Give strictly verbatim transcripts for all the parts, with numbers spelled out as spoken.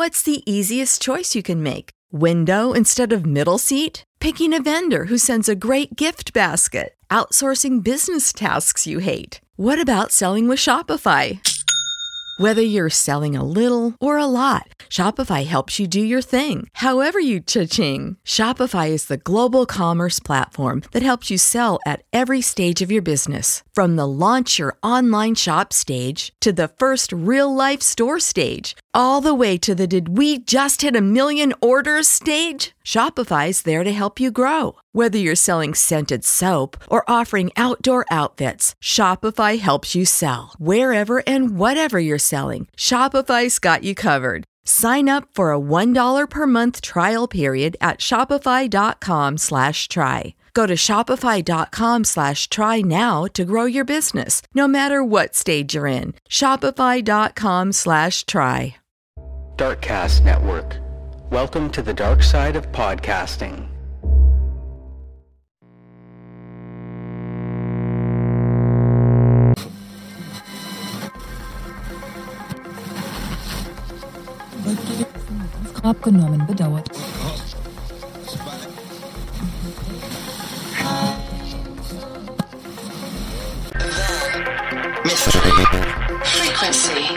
What's the easiest choice you can make? Window instead of middle seat? Picking a vendor who sends a great gift basket? Outsourcing business tasks you hate? What about selling with Shopify? Whether you're selling a little or a lot, Shopify helps you do your thing, however you cha-ching. Shopify is the global commerce platform that helps you sell at every stage of your business. From the launch your online shop stage to the first real-life store stage, all the way to the did we just hit a million orders stage. Shopify's there to help you grow. Whether you're selling scented soap or offering outdoor outfits, Shopify helps you sell. Wherever and whatever you're selling, Shopify's got you covered. Sign up for a one dollar per month trial period at shopify.com slash try. Go to shopify.com slash try now to grow your business, no matter what stage you're in. Shopify.com slash try. Darkcast Network. Welcome to the dark side of podcasting. Abgenommen, bedauert. Frequency.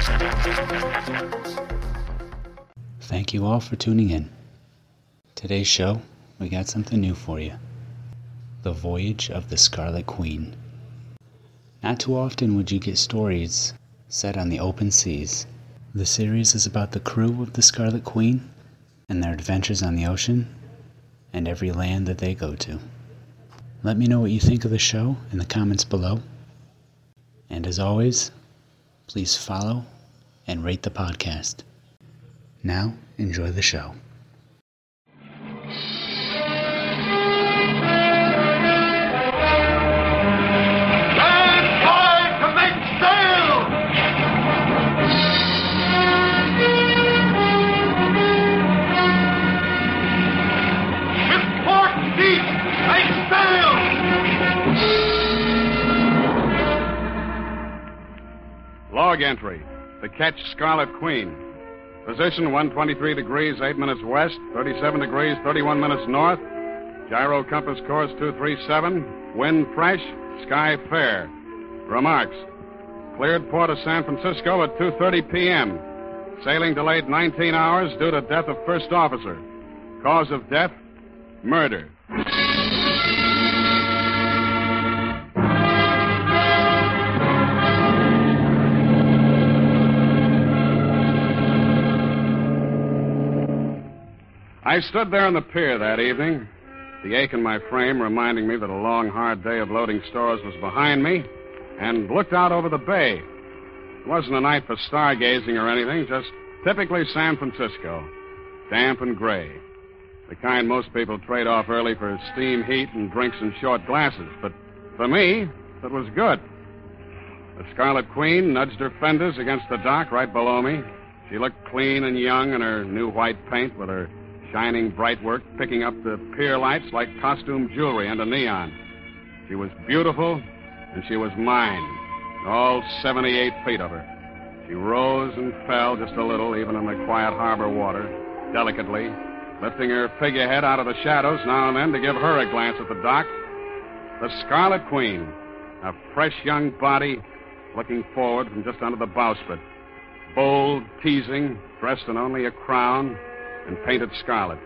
Thank you all for tuning in. Today's show, we got something new for you. The Voyage of the Scarlet Queen. Not too often would you get stories set on the open seas. The series is about the crew of the Scarlet Queen and their adventures on the ocean and every land that they go to. Let me know what you think of the show in the comments below. And as always, please follow and rate the podcast. Now, enjoy the show. Log entry. To catch Scarlet Queen. Position one twenty-three degrees, eight minutes west, thirty-seven degrees, thirty-one minutes north. Gyro compass course two three seven. Wind fresh, sky fair. Remarks. Cleared port of San Francisco at two thirty p.m. Sailing delayed nineteen hours due to death of first officer. Cause of death, murder. I stood there on the pier that evening, the ache in my frame reminding me that a long, hard day of loading stores was behind me, and looked out over the bay. It wasn't a night for stargazing or anything, just typically San Francisco, damp and gray. The kind most people trade off early for steam heat and drinks in short glasses. But for me, it was good. The Scarlet Queen nudged her fenders against the dock right below me. She looked clean and young in her new white paint with her shining bright work, picking up the pier lights like costume jewelry under neon. She was beautiful, and she was mine, all seventy-eight feet of her. She rose and fell just a little, even in the quiet harbor water, delicately, lifting her figurehead out of the shadows now and then to give her a glance at the dock. The Scarlet Queen, a fresh young body looking forward from just under the bowsprit, bold, teasing, dressed in only a crown, and painted scarlet.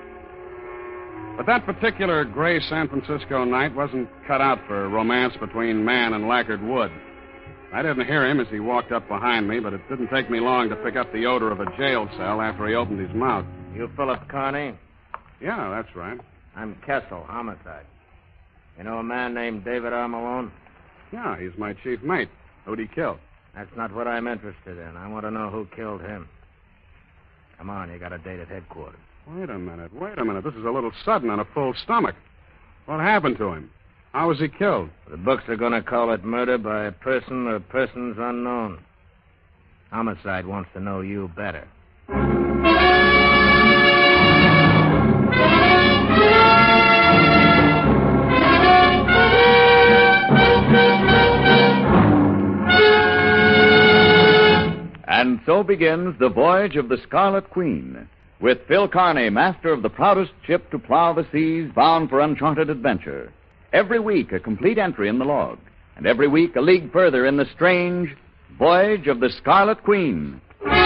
But that particular gray San Francisco night wasn't cut out for romance between man and lacquered wood. I didn't hear him as he walked up behind me, but it didn't take me long to pick up the odor of a jail cell after he opened his mouth. You Philip Carney? Yeah, that's right. I'm Kessel, homicide. You know a man named David R. Malone? Yeah, he's my chief mate. Who'd he kill? That's not what I'm interested in. I want to know who killed him. Come on, you got a date at headquarters. Wait a minute, wait a minute. This is a little sudden on a full stomach. What happened to him? How was he killed? The books are going to call it murder by a person or persons unknown. Homicide wants to know you better. And so now begins The Voyage of the Scarlet Queen, with Phil Carney, master of the proudest ship to plow the seas, bound for uncharted adventure. Every week, a complete entry in the log, and every week, a league further in the strange Voyage of the Scarlet Queen.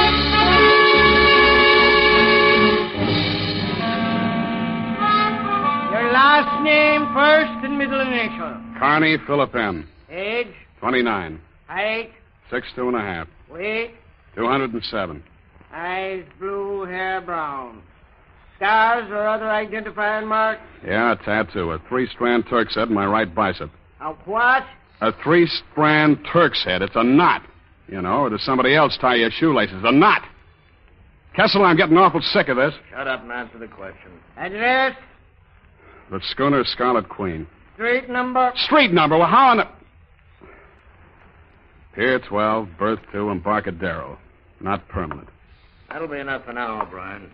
Your last name, first and middle initial. Carney Philip M. Age? twenty-nine. Height? Six, two and a half. Weight? two hundred seven. Eyes blue, hair brown. Scars or other identifying marks? Yeah, a tattoo. A three-strand Turk's head in my right bicep. A what? A three-strand Turk's head. It's a knot. You know, or does somebody else tie your shoelaces? A knot. Kessel, I'm getting awful sick of this. Shut up and answer the question. Address? The schooner Scarlet Queen. Street number? Street number? Well, how in the... Pier twelve, berth two, Embarcadero. Not permanent. That'll be enough for now, O'Brien.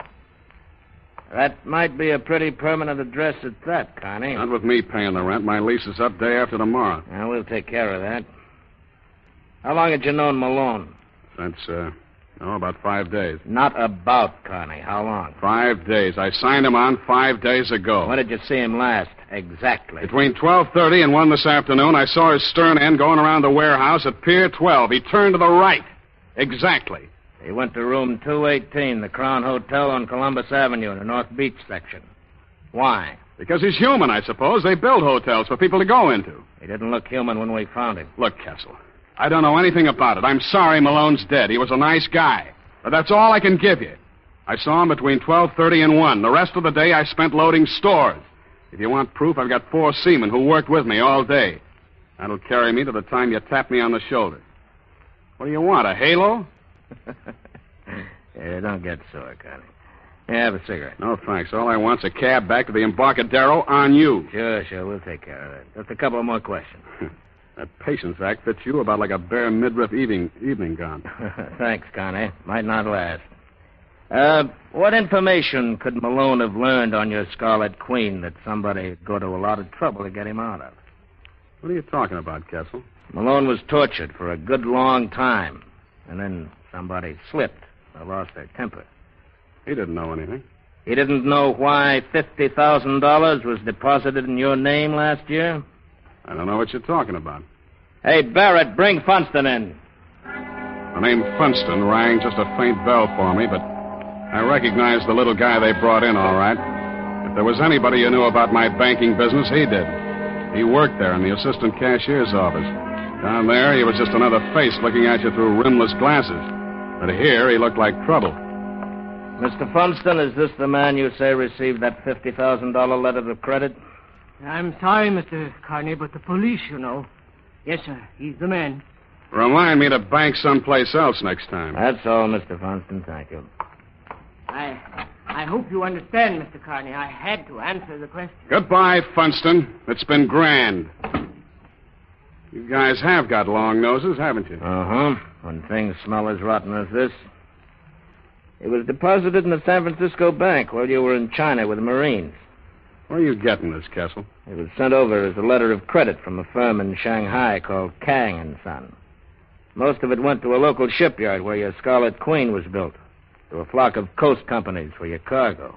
That might be a pretty permanent address at that, Connie. Not with me paying the rent. My lease is up day after tomorrow. Now, we'll take care of that. How long had you known Malone? Since, uh, oh, about five days. Not about, Connie. How long? Five days. I signed him on five days ago. When did you see him last? Exactly. Between twelve thirty and one this afternoon, I saw his stern end going around the warehouse at Pier twelve. He turned to the right. Exactly. He went to room two eighteen, the Crown Hotel on Columbus Avenue in the North Beach section. Why? Because he's human, I suppose. They build hotels for people to go into. He didn't look human when we found him. Look, Kessel, I don't know anything about it. I'm sorry Malone's dead. He was a nice guy. But that's all I can give you. I saw him between twelve thirty and one. The rest of the day I spent loading stores. If you want proof, I've got four seamen who worked with me all day. That'll carry me to the time you tap me on the shoulder. What do you want, a halo? Yeah, don't get sore, Connie. Yeah, have a cigarette. No, thanks. All I want's a cab back to the Embarcadero on you. Sure, sure. We'll take care of that. Just a couple more questions. That Patience Act fits you about like a bare midriff evening, evening gown. Thanks, Connie. Might not last. Uh, what information could Malone have learned on your Scarlet Queen that somebody would go to a lot of trouble to get him out of? What are you talking about, Kessel? Malone was tortured for a good long time, and then somebody slipped or lost their temper. He didn't know anything. He didn't know why fifty thousand dollars was deposited in your name last year? I don't know what you're talking about. Hey, Barrett, bring Funston in. The name Funston rang just a faint bell for me, but I recognized the little guy they brought in, all right. If there was anybody who knew about my banking business, he did. He worked there in the assistant cashier's office. Down there, he was just another face looking at you through rimless glasses. But here, he looked like trouble. Mister Funston, is this the man you say received that fifty thousand dollars letter of credit? I'm sorry, Mister Carney, but the police, you know. Yes, sir. He's the man. Remind me to bank someplace else next time. That's all, Mister Funston. Thank you. I I hope you understand, Mister Carney. I had to answer the question. Goodbye, Funston. It's been grand. You guys have got long noses, haven't you? Uh-huh. When things smell as rotten as this. It was deposited in the San Francisco bank while you were in China with the Marines. Where are you getting this, Kessel? It was sent over as a letter of credit from a firm in Shanghai called Kang and Son. Most of it went to a local shipyard where your Scarlet Queen was built. To a flock of coast companies for your cargo.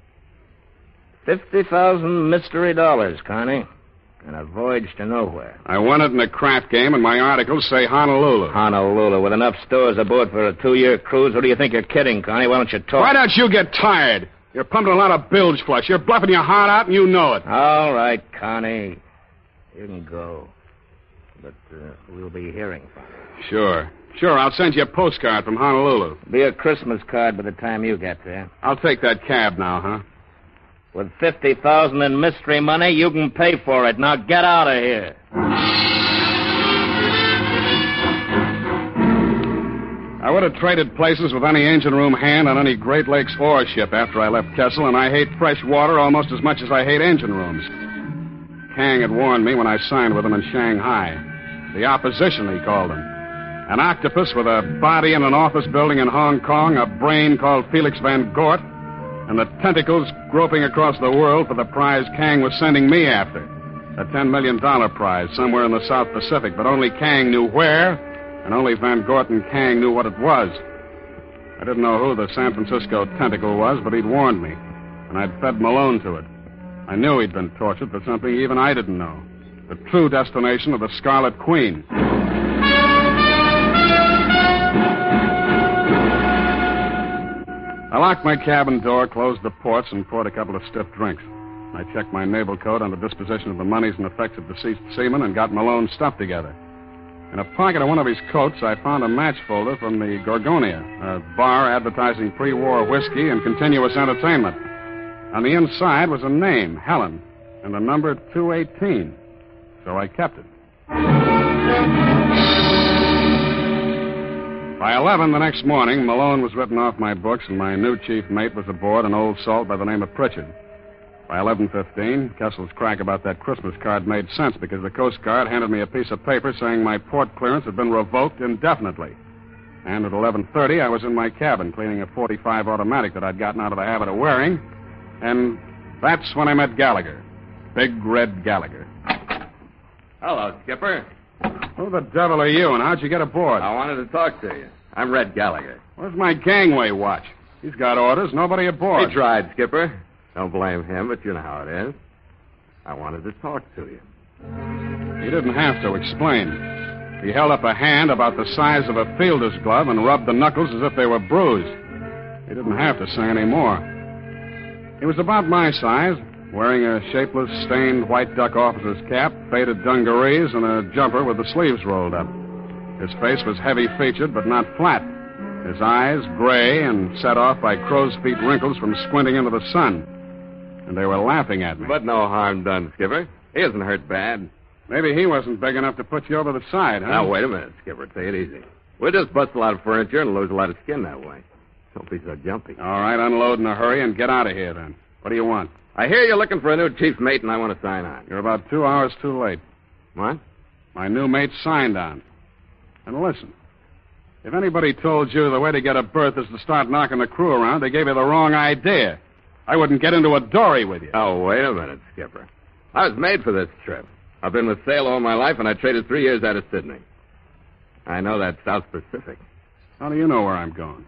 Fifty thousand mystery dollars, Connie. And a voyage to nowhere. I won it in a craft game, and my articles say Honolulu. Honolulu, with enough stores aboard for a two-year cruise. What do you think you're kidding, Connie? Why don't you talk? Why don't you get tired? You're pumping a lot of bilge flush. You're bluffing your heart out, and you know it. All right, Connie. You can go. But uh, we'll be hearing from you. Sure. Sure, I'll send you a postcard from Honolulu. Be a Christmas card by the time you get there. I'll take that cab now, huh? With fifty thousand dollars in mystery money, you can pay for it. Now get out of here. I would have traded places with any engine room hand on any Great Lakes ore ship after I left Kessel, and I hate fresh water almost as much as I hate engine rooms. Kang had warned me when I signed with him in Shanghai. The opposition, he called them. An octopus with a body in an office building in Hong Kong, a brain called Felix Van Gort, and the tentacles groping across the world for the prize Kang was sending me after. A ten million dollars prize somewhere in the South Pacific, but only Kang knew where, and only Van Gort and Kang knew what it was. I didn't know who the San Francisco tentacle was, but he'd warned me, and I'd fed Malone to it. I knew he'd been tortured for something even I didn't know. The true destination of the Scarlet Queen. I locked my cabin door, closed the ports, and poured a couple of stiff drinks. I checked my naval code on the disposition of the monies and effects of deceased seamen and got Malone's stuff together. In a pocket of one of his coats, I found a match folder from the Gorgonia, a bar advertising pre-war whiskey and continuous entertainment. On the inside was a name, Helen, and the number two eighteen. So I kept it. By eleven the next morning, Malone was written off my books, and my new chief mate was aboard an old salt by the name of Pritchard. By eleven fifteen, Kessel's crack about that Christmas card made sense because the Coast Guard handed me a piece of paper saying my port clearance had been revoked indefinitely. And at eleven thirty, I was in my cabin cleaning a forty-five automatic that I'd gotten out of the habit of wearing, and that's when I met Gallagher. Big Red Gallagher. Hello, Skipper. Who the devil are you, and how'd you get aboard? I wanted to talk to you. I'm Red Gallagher. Where's my gangway watch? He's got orders. Nobody aboard. He tried, Skipper. Don't blame him, but you know how it is. I wanted to talk to you. He didn't have to explain. He held up a hand about the size of a fielder's glove and rubbed the knuckles as if they were bruised. He didn't have to say any more. He was about my size, wearing a shapeless, stained white duck officer's cap, faded dungarees, and a jumper with the sleeves rolled up. His face was heavy-featured, but not flat. His eyes, gray and set off by crow's feet wrinkles from squinting into the sun. And they were laughing at me. But no harm done, Skipper. He isn't hurt bad. Maybe he wasn't big enough to put you over the side, huh? Now, wait a minute, Skipper. Take it easy. We'll just bust a lot of furniture and lose a lot of skin that way. Don't be so jumpy. All right, unload in a hurry and get out of here, then. What do you want? I hear you're looking for a new chief mate, and I want to sign on. You're about two hours too late. What? My new mate signed on. And listen, if anybody told you the way to get a berth is to start knocking the crew around, they gave you the wrong idea. I wouldn't get into a dory with you. Oh, wait a minute, Skipper. I was made for this trip. I've been with sail all my life, and I traded three years out of Sydney. I know that South Pacific. How do you know where I'm going?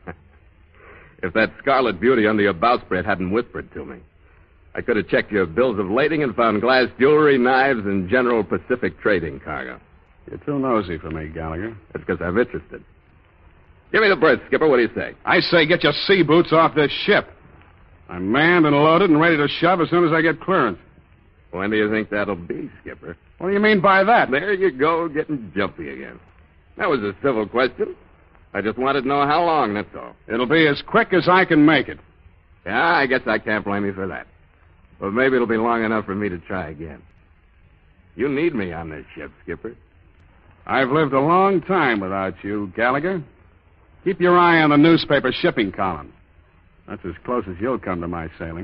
If that scarlet beauty under your bowsprit hadn't whispered to me, I could have checked your bills of lading and found glass jewelry, knives, and general Pacific trading cargo. You're too nosy for me, Gallagher. That's because I'm interested. Give me the berth, Skipper. What do you say? I say get your sea boots off this ship. I'm manned and loaded and ready to shove as soon as I get clearance. When do you think that'll be, Skipper? What do you mean by that? There you go, getting jumpy again. That was a civil question. I just wanted to know how long, that's all. It'll be as quick as I can make it. Yeah, I guess I can't blame you for that. But maybe it'll be long enough for me to try again. You need me on this ship, Skipper. I've lived a long time without you, Gallagher. Keep your eye on the newspaper shipping column. That's as close as you'll come to my sailing.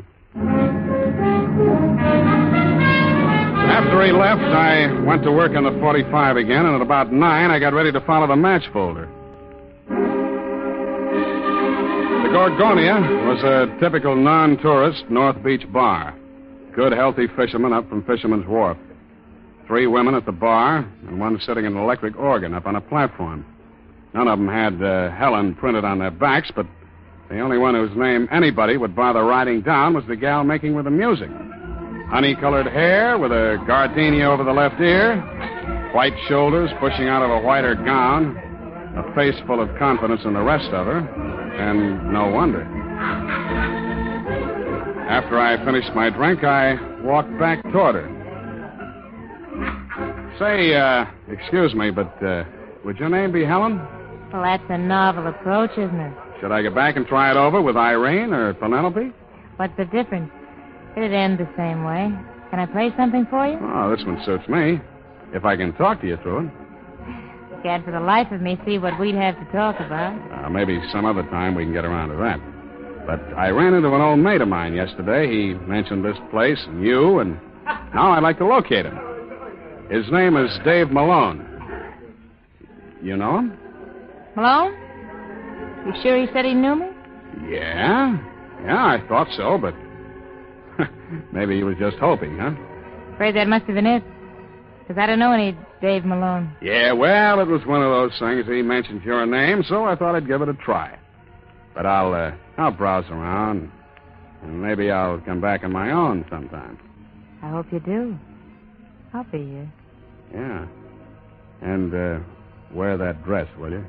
After he left, I went to work on the forty-five again, and at about nine, I got ready to follow the match folder. The Gorgonia was a typical non-tourist North Beach bar. Good, healthy fishermen up from Fisherman's Wharf. Three women at the bar, and one sitting an electric organ up on a platform. None of them had uh, Helen printed on their backs, but the only one whose name anybody would bother writing down was the gal making with the music. Honey-colored hair with a gardenia over the left ear, white shoulders pushing out of a whiter gown, a face full of confidence in the rest of her, and no wonder. After I finished my drink, I walked back toward her. Say, uh, excuse me, but uh, would your name be Helen? Well, that's a novel approach, isn't it? Should I go back and try it over with Irene or Penelope? What's the difference? It'd end the same way. Can I play something for you? Oh, this one suits me. If I can talk to you through it. Can't for the life of me see what we'd have to talk about. Uh, maybe some other time we can get around to that. But I ran into an old mate of mine yesterday. He mentioned this place and you, and now I'd like to locate him. His name is Dave Malone. You know him? Malone? You sure he said he knew me? Yeah. Yeah, I thought so, but maybe he was just hoping, huh? Afraid that must have been it. Because I don't know any Dave Malone. Yeah, well, it was one of those things. He mentioned your name, so I thought I'd give it a try. But I'll, uh, I'll browse around. And maybe I'll come back on my own sometime. I hope you do. I'll be here. Yeah. And, uh, wear that dress, will you?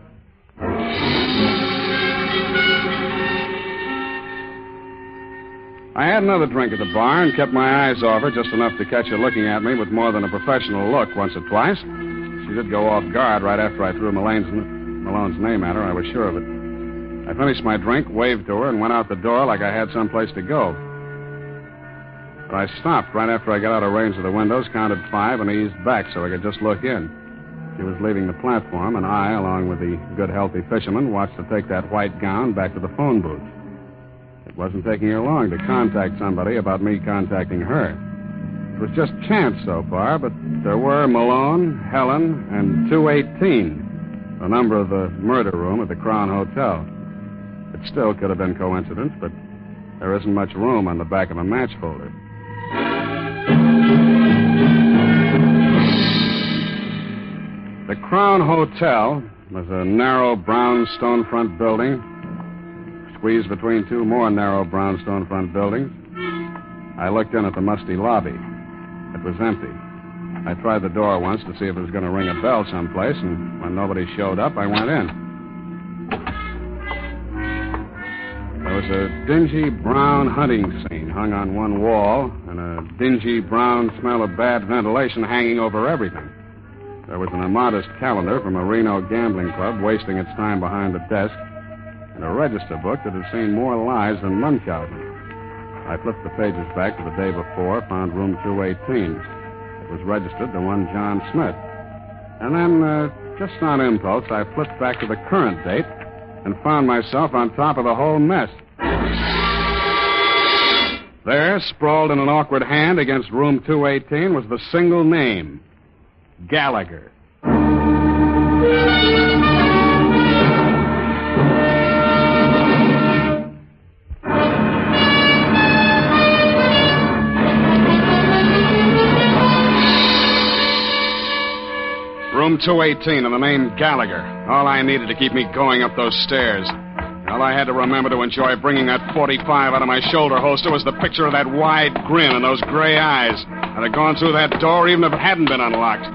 I had another drink at the bar and kept my eyes off her just enough to catch her looking at me with more than a professional look once or twice. She did go off guard right after I threw Malone's, Malone's name at her. I was sure of it. I finished my drink, waved to her, and went out the door like I had someplace to go. But I stopped right after I got out of range of the windows, counted five, and eased back so I could just look in. She was leaving the platform, and I, along with the good, healthy fisherman, watched her take that white gown back to the phone booth. It wasn't taking her long to contact somebody about me contacting her. It was just chance so far, but there were Malone, Helen, and two eighteen, the number of the murder room at the Crown Hotel. It still could have been coincidence, but there isn't much room on the back of a match folder. The Crown Hotel was a narrow brown stone front building, squeezed between two more narrow brown stone front buildings. I looked in at the musty lobby. It was empty. I tried the door once to see if it was going to ring a bell someplace, and when nobody showed up, I went in. There was a dingy brown hunting scene hung on one wall, and a dingy brown smell of bad ventilation hanging over everything. There was an immodest calendar from a Reno gambling club wasting its time behind the desk, and a register book that had seen more lives than Munchausen. I flipped the pages back to the day before, found room two eighteen. It was registered to one John Smith. And then, uh, just on impulse, I flipped back to the current date and found myself on top of the whole mess. There, sprawled in an awkward hand against room two eighteen, was the single name, Gallagher. Room two eighteen and the name Gallagher. All I needed to keep me going up those stairs. All I had to remember to enjoy bringing that forty-five out of my shoulder holster was the picture of that wide grin and those gray eyes. I'd have gone through that door even if it hadn't been unlocked.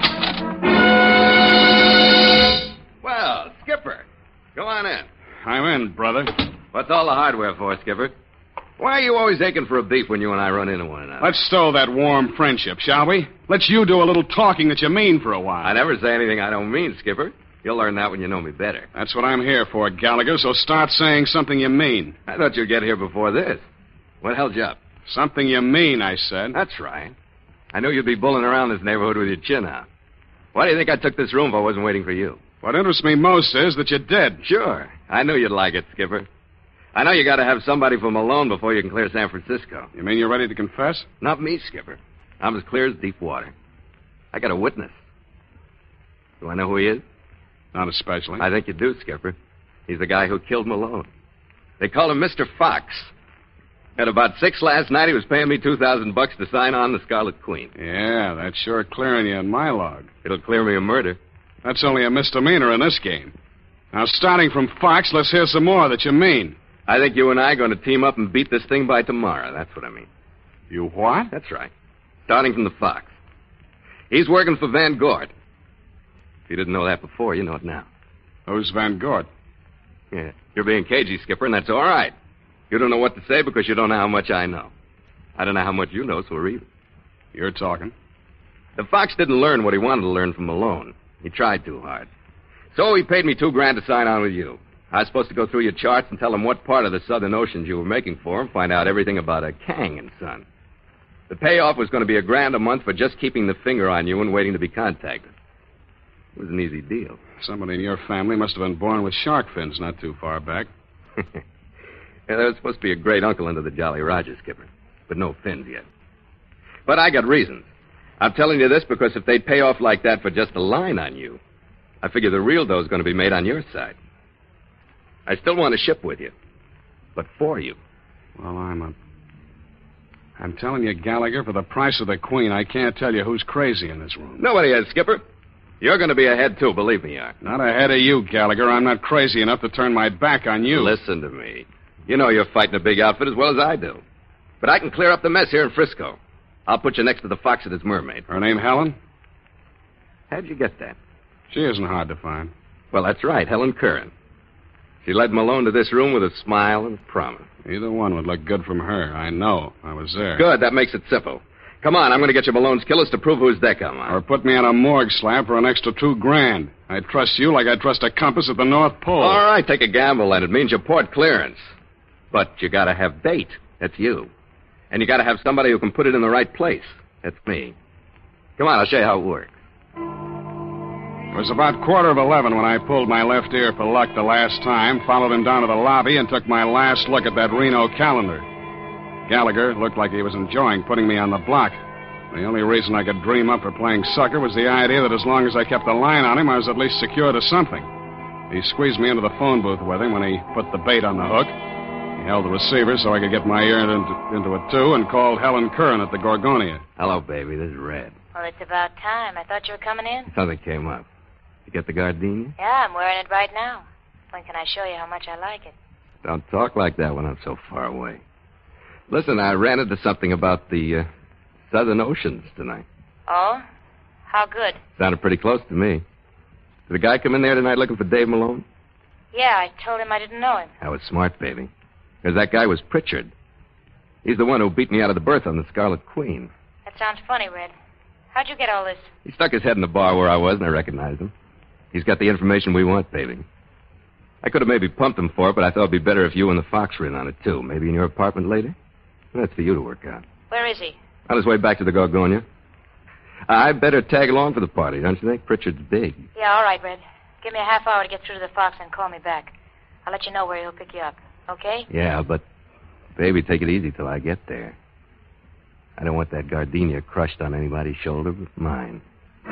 Well, Skipper, go on in. I'm in, brother. What's all the hardware for, Skipper? Why are you always aching for a beef when you and I run into one another? Let's stow that warm friendship, shall we? Let's you do a little talking that you mean for a while. I never say anything I don't mean, Skipper. You'll learn that when you know me better. That's what I'm here for, Gallagher, so start saying something you mean. I thought you'd get here before this. What held you up? Something you mean, I said. That's right. I knew you'd be bulling around this neighborhood with your chin out. Why do you think I took this room if I wasn't waiting for you? What interests me most is that you did. Sure. I knew you'd like it, Skipper. I know you got to have somebody from Malone before you can clear San Francisco. You mean you're ready to confess? Not me, Skipper. I'm as clear as deep water. I got a witness. Do I know who he is? Not especially. I think you do, Skipper. He's the guy who killed Malone. They call him Mister Fox. At about six last night, he was paying me two thousand bucks to sign on the Scarlet Queen. Yeah, that's sure clearing you in my log. It'll clear me of murder. That's only a misdemeanor in this game. Now, starting from Fox, let's hear some more that you mean. I think you and I are going to team up and beat this thing by tomorrow. That's what I mean. You what? That's right. Starting from the Fox. He's working for Van Gort. If you didn't know that before, you know it now. Who's Van Gort? Yeah, you're being cagey, Skipper, and that's all right. You don't know what to say because you don't know how much I know. I don't know how much you know, so we're even. You're talking. The Fox didn't learn what he wanted to learn from Malone. He tried too hard. So he paid me two grand to sign on with you. I was supposed to go through your charts and tell him what part of the Southern Oceans you were making for him, find out everything about a Kang and Son. The payoff was going to be a grand a month for just keeping the finger on you and waiting to be contacted. It was an easy deal. Somebody in your family must have been born with shark fins not too far back. Yeah, there was supposed to be a great uncle under the Jolly Roger, Skipper, but no fins yet. But I got reasons. I'm telling you this because if they pay off like that for just a line on you, I figure the real dough's going to be made on your side. I still want to ship with you, but for you. Well, I'm a... I'm telling you, Gallagher, for the price of the Queen, I can't tell you who's crazy in this room. Nobody is, Skipper. You're going to be ahead, too, believe me, you are. Not ahead of you, Gallagher. I'm not crazy enough to turn my back on you. Listen to me. You know you're fighting a big outfit as well as I do. But I can clear up the mess here in Frisco. I'll put you next to the fox at his mermaid. Her name Helen? How'd you get that? She isn't hard to find. Well, that's right, Helen Curran. She led Malone to this room with a smile and a promise. Either one would look good from her. I know. I was there. Good. That makes it simple. Come on, I'm going to get you Malone's killers to prove whose deck I'm on. Or put me on a morgue slab for an extra two grand. I trust you like I trust a compass at the North Pole. All right, take a gamble, and it means you port clearance. But you got to have bait. That's you. And you got to have somebody who can put it in the right place. That's me. Come on, I'll show you how it works. It was about quarter of eleven when I pulled my left ear for luck the last time, followed him down to the lobby, and took my last look at that Reno calendar. Gallagher looked like he was enjoying putting me on the block. The only reason I could dream up for playing sucker was the idea that as long as I kept a line on him, I was at least secure to something. He squeezed me into the phone booth with him when he put the bait on the hook. He held the receiver so I could get my ear into, into it, too, and called Helen Curran at the Gorgonia. Hello, baby. This is Red. Well, it's about time. I thought you were coming in. Something came up. You get the gardenia? Yeah, I'm wearing it right now. When can I show you how much I like it? Don't talk like that when I'm so far away. Listen, I ran into something about the uh, Southern Oceans tonight. Oh? How good? Sounded pretty close to me. Did a guy come in there tonight looking for Dave Malone? Yeah, I told him I didn't know him. That was smart, baby. Because that guy was Pritchard. He's the one who beat me out of the berth on the Scarlet Queen. That sounds funny, Red. How'd you get all this? He stuck his head in the bar where I was, and I recognized him. He's got the information we want, baby. I could have maybe pumped him for it, but I thought it'd be better if you and the Fox were in on it, too. Maybe in your apartment later? That's for you to work out. Where is he? On his way back to the Gorgonia. I better tag along for the party, don't you think? Pritchard's big. Yeah, all right, Red. Give me a half hour to get through to the Fox and call me back. I'll let you know where he'll pick you up. Okay? Yeah, but, baby, take it easy till I get there. I don't want that gardenia crushed on anybody's shoulder but mine.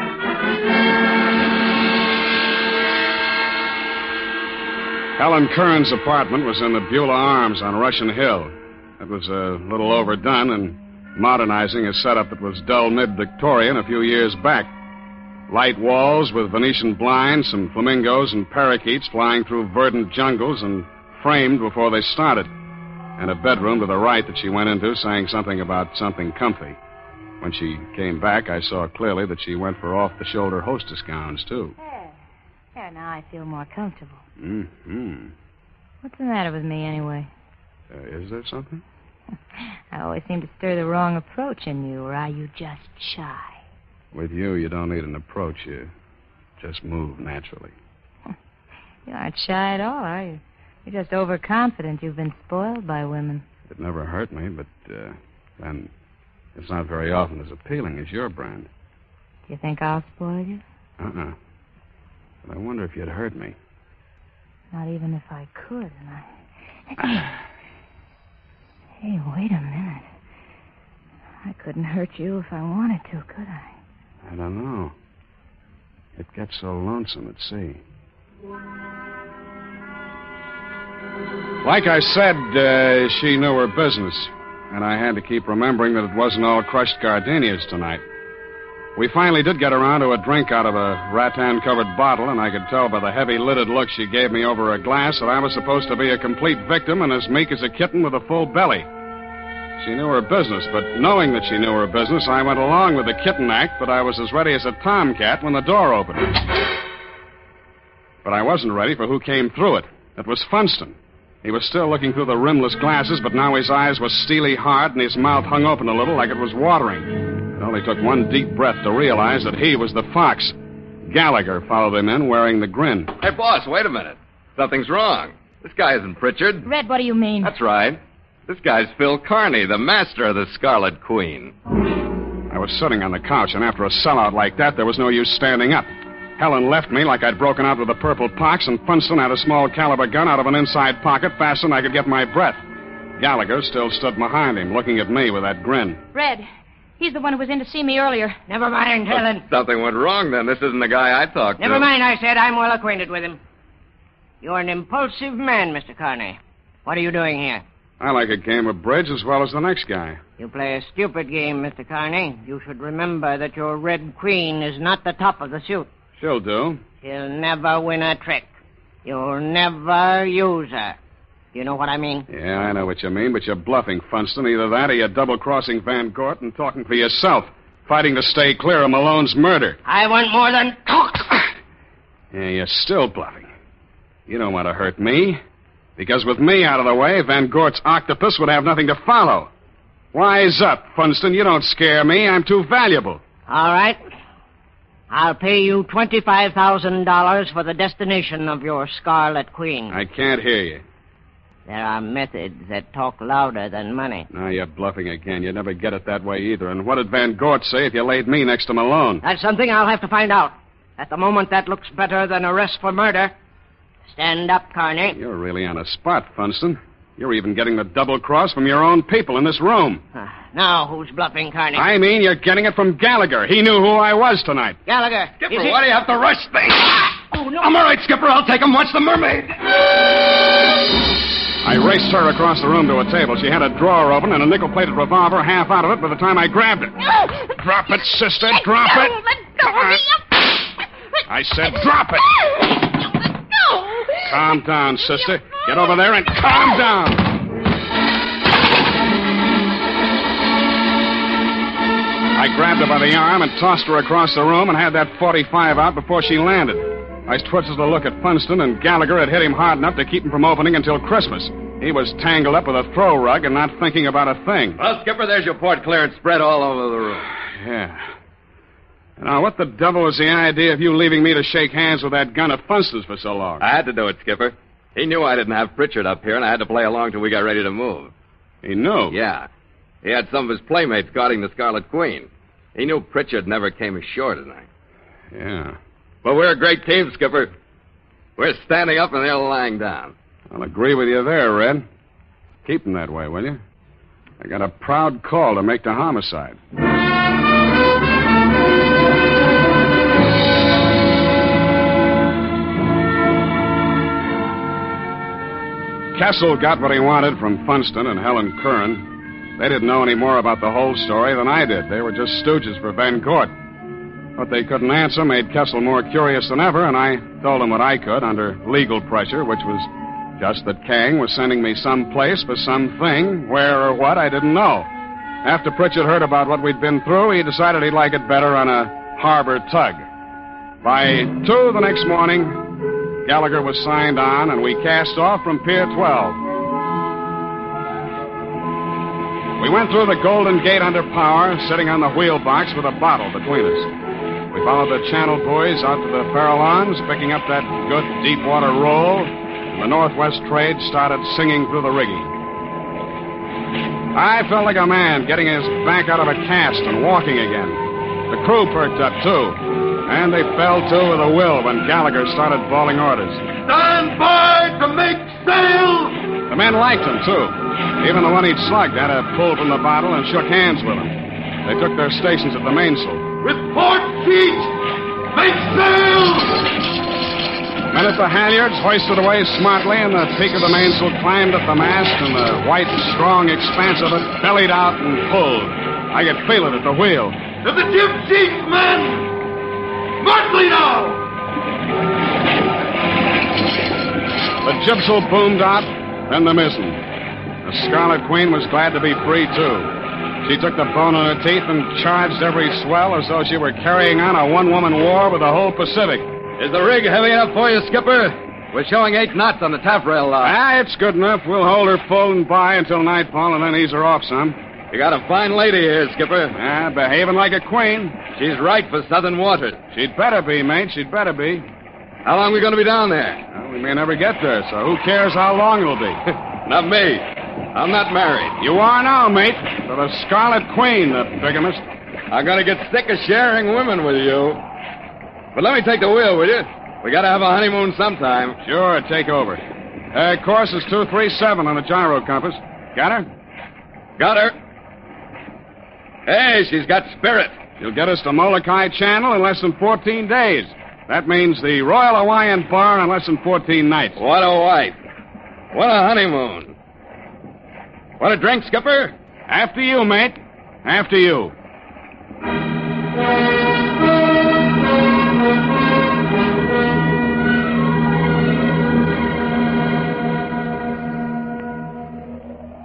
Helen Curran's apartment was in the Beulah Arms on Russian Hill. It was a little overdone and modernizing a setup that was dull mid-Victorian a few years back. Light walls with Venetian blinds, some flamingos and parakeets flying through verdant jungles and framed before they started. And a bedroom to the right that she went into saying something about something comfy. When she came back, I saw clearly that she went for off-the-shoulder hostess gowns, too. There. There, now I feel more comfortable. Mm-hmm. What's the matter with me, anyway? Uh, is there something? I always seem to stir the wrong approach in you, or are you just shy? With you, you don't need an approach. You just move naturally. You aren't shy at all, are you? You're just overconfident. You've been spoiled by women. It never hurt me, but uh, then it's not very often as appealing as your brand. Do you think I'll spoil you? Uh-uh. But I wonder if you'd hurt me. Not even if I could, and I... Hey, wait a minute. I couldn't hurt you if I wanted to, could I? I don't know. It gets so lonesome at sea. Like I said, uh, she knew her business, and I had to keep remembering that it wasn't all crushed gardenias tonight. We finally did get around to a drink out of a rattan-covered bottle, and I could tell by the heavy-lidded look she gave me over a glass that I was supposed to be a complete victim and as meek as a kitten with a full belly. She knew her business, but knowing that she knew her business, I went along with the kitten act, but I was as ready as a tomcat when the door opened. But I wasn't ready for who came through it. It was Funston. He was still looking through the rimless glasses, but now his eyes were steely hard and his mouth hung open a little like it was watering. It only took one deep breath to realize that he was the Fox. Gallagher followed him in wearing the grin. Hey, boss, wait a minute. Something's wrong. This guy isn't Pritchard. Red, what do you mean? That's right. This guy's Phil Carney, the master of the Scarlet Queen. I was sitting on the couch, and after a sellout like that, there was no use standing up. Helen left me like I'd broken out with a purple pox, and Funston had a small caliber gun out of an inside pocket faster than I could get my breath. Gallagher still stood behind him, looking at me with that grin. Red, he's the one who was in to see me earlier. Never mind, Helen. Something went wrong, then. This isn't the guy I talked Never to. Never mind, I said. I'm well acquainted with him. You're an impulsive man, Mister Carney. What are you doing here? I like a game of bridge as well as the next guy. You play a stupid game, Mister Carney. You should remember that your Red Queen is not the top of the suit. She'll do. She'll never win a trick. You'll never use her. You know what I mean? Yeah, I know what you mean, but you're bluffing, Funston. Either that or you're double-crossing Van Gort and talking for yourself, fighting to stay clear of Malone's murder. I want more than talk. Yeah, you're still bluffing. You don't want to hurt me. Because with me out of the way, Van Gort's octopus would have nothing to follow. Wise up, Funston. You don't scare me. I'm too valuable. All right. I'll pay you twenty-five thousand dollars for the destination of your Scarlet Queen. I can't hear you. There are methods that talk louder than money. Now you're bluffing again. You'd never get it that way either. And what did Van Gort say if you laid me next to Malone? That's something I'll have to find out. At the moment, that looks better than arrest for murder. Stand up, Carney. You're really on a spot, Funston. You're even getting the double cross from your own people in this room. Uh, now, who's bluffing, Carney? I mean, you're getting it from Gallagher. He knew who I was tonight. Gallagher. Skipper, is it... why do you have to rush things? Oh, no. I'm all right, Skipper. I'll take him. Watch the mermaid. I raced her across the room to a table. She had a drawer open and a nickel-plated revolver half out of it by the time I grabbed it. No. Drop it, sister. Drop no, it. Let go of me. I said drop it. No. Calm down, sister. Get over there and calm down. I grabbed her by the arm and tossed her across the room and had that forty-five out before she landed. I twisted to look at Funston, and Gallagher had hit him hard enough to keep him from opening until Christmas. He was tangled up with a throw rug and not thinking about a thing. Well, Skipper, there's your port clearance spread all over the room. Yeah. Now, what the devil was the idea of you leaving me to shake hands with that gun of Funston's for so long? I had to do it, Skipper. He knew I didn't have Pritchard up here, and I had to play along till we got ready to move. He knew? Yeah. He had some of his playmates guarding the Scarlet Queen. He knew Pritchard never came ashore tonight. Yeah. But we're a great team, Skipper. We're standing up and they're lying down. I'll agree with you there, Red. Keep them that way, will you? I got a proud call to make to homicide. Kessel got what he wanted from Funston and Helen Curran. They didn't know any more about the whole story than I did. They were just stooges for Van Gort. What they couldn't answer made Kessel more curious than ever, and I told him what I could under legal pressure, which was just that Kang was sending me someplace for something, where or what I didn't know. After Pritchard heard about what we'd been through, he decided he'd like it better on a harbor tug. By two the next morning, Gallagher was signed on, and we cast off from Pier twelve. We went through the Golden Gate under power, sitting on the wheel box with a bottle between us. We followed the channel buoys out to the Farallones, picking up that good deep-water roll, and the Northwest trade started singing through the rigging. I felt like a man getting his back out of a cast and walking again. The crew perked up, too, and they fell to with a will when Gallagher started bawling orders. Stand by to make sail! The men liked him, too. Even the one he'd slugged had a pull from the bottle and shook hands with him. They took their stations at the mainsail. With port sheet, make sail! Men at the halyards hoisted away smartly, and the peak of the mainsail climbed up the mast, and the white, strong expanse of it bellied out and pulled. I could feel it at the wheel. To the jib sheet, men! Smartly now! The jibsail boomed out, then the mizzen. The Scarlet Queen was glad to be free, too. She took the bone in her teeth and charged every swell as though she were carrying on a one-woman war with the whole Pacific. Is the rig heavy enough for you, Skipper? We're showing eight knots on the taffrail lock. Ah, it's good enough. We'll hold her full and by until nightfall and then ease her off some. You got a fine lady here, Skipper. Ah, behaving like a queen. She's right for southern waters. She'd better be, mate. She'd better be. How long are we going to be down there? Well, we may never get there, so who cares how long it'll be? Not me. I'm not married. You are now, mate. To the Scarlet Queen, the bigamist. I'm going to get sick of sharing women with you. But let me take the wheel, will you? We got to have a honeymoon sometime. Sure, take over. Uh, course is two three seven on the gyro compass. Got her? Got her. Hey, she's got spirit. She'll get us to Molokai Channel in less than fourteen days. That means the Royal Hawaiian Bar in less than fourteen nights. What a wife. What a honeymoon. Want a drink, Skipper? After you, mate. After you.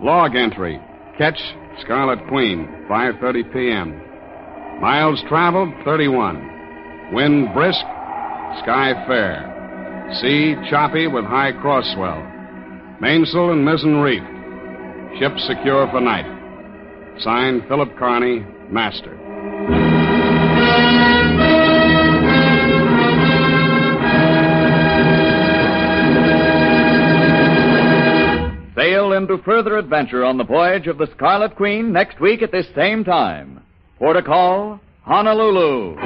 Log entry. Catch Scarlet Queen, five thirty p.m. Miles traveled, thirty-one. Wind brisk, sky fair. Sea choppy with high cross swell. Mainsail and mizzen reefed. Ship secure for night. Signed, Philip Carney, Master. Sail into further adventure on the voyage of the Scarlet Queen next week at this same time. Port of call, Honolulu.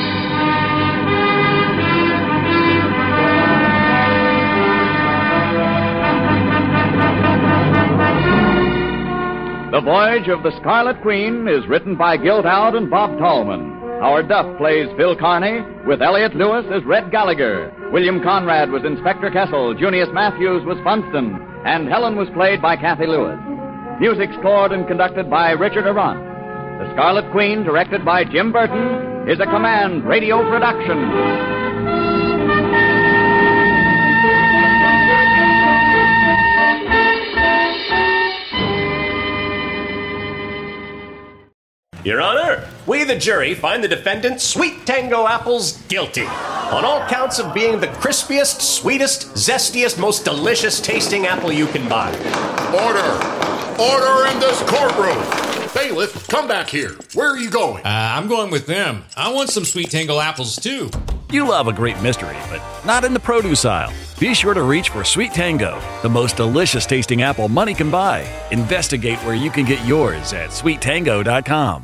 The Voyage of the Scarlet Queen is written by Gil Dowd and Bob Tallman. Howard Duff plays Phil Carney, with Elliot Lewis as Red Gallagher. William Conrad was Inspector Kessel, Junius Matthews was Funston, and Helen was played by Kathy Lewis. Music scored and conducted by Richard Arant. The Scarlet Queen, directed by Jim Burton, is a Command radio production. Your Honor, we, the jury, find the defendant, Sweet Tango Apples, guilty on all counts of being the crispiest, sweetest, zestiest, most delicious tasting apple you can buy. Order! Order in this courtroom! Bailiff, come back here. Where are you going? Uh, I'm going with them. I want some Sweet Tango apples, too. You love a great mystery, but not in the produce aisle. Be sure to reach for Sweet Tango, the most delicious tasting apple money can buy. Investigate where you can get yours at sweet tango dot com.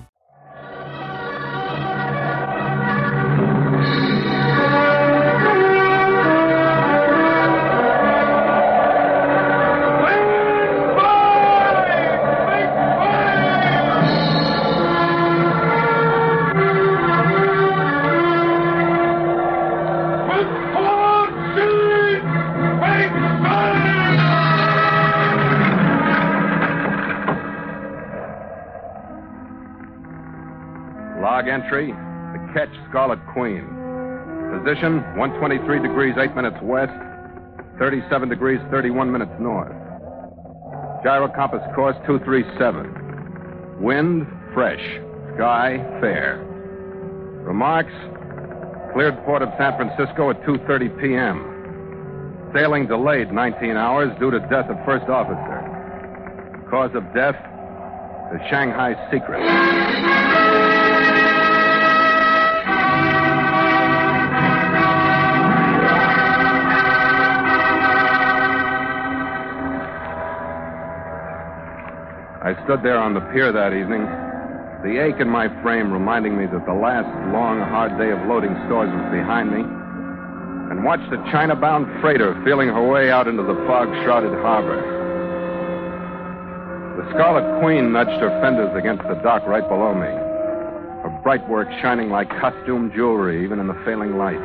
Log entry, the Ketch Scarlet Queen. Position, one twenty-three degrees, eight minutes west, thirty-seven degrees, thirty-one minutes north. Gyro compass course, two three seven. Wind, fresh. Sky, fair. Remarks, cleared port of San Francisco at two thirty p.m. Sailing delayed nineteen hours due to death of first officer. Cause of death, the Shanghai secret. I stood there on the pier that evening, the ache in my frame reminding me that the last long, hard day of loading stores was behind me, and watched a China-bound freighter feeling her way out into the fog-shrouded harbor. The Scarlet Queen nudged her fenders against the dock right below me, her bright work shining like costume jewelry even in the failing light.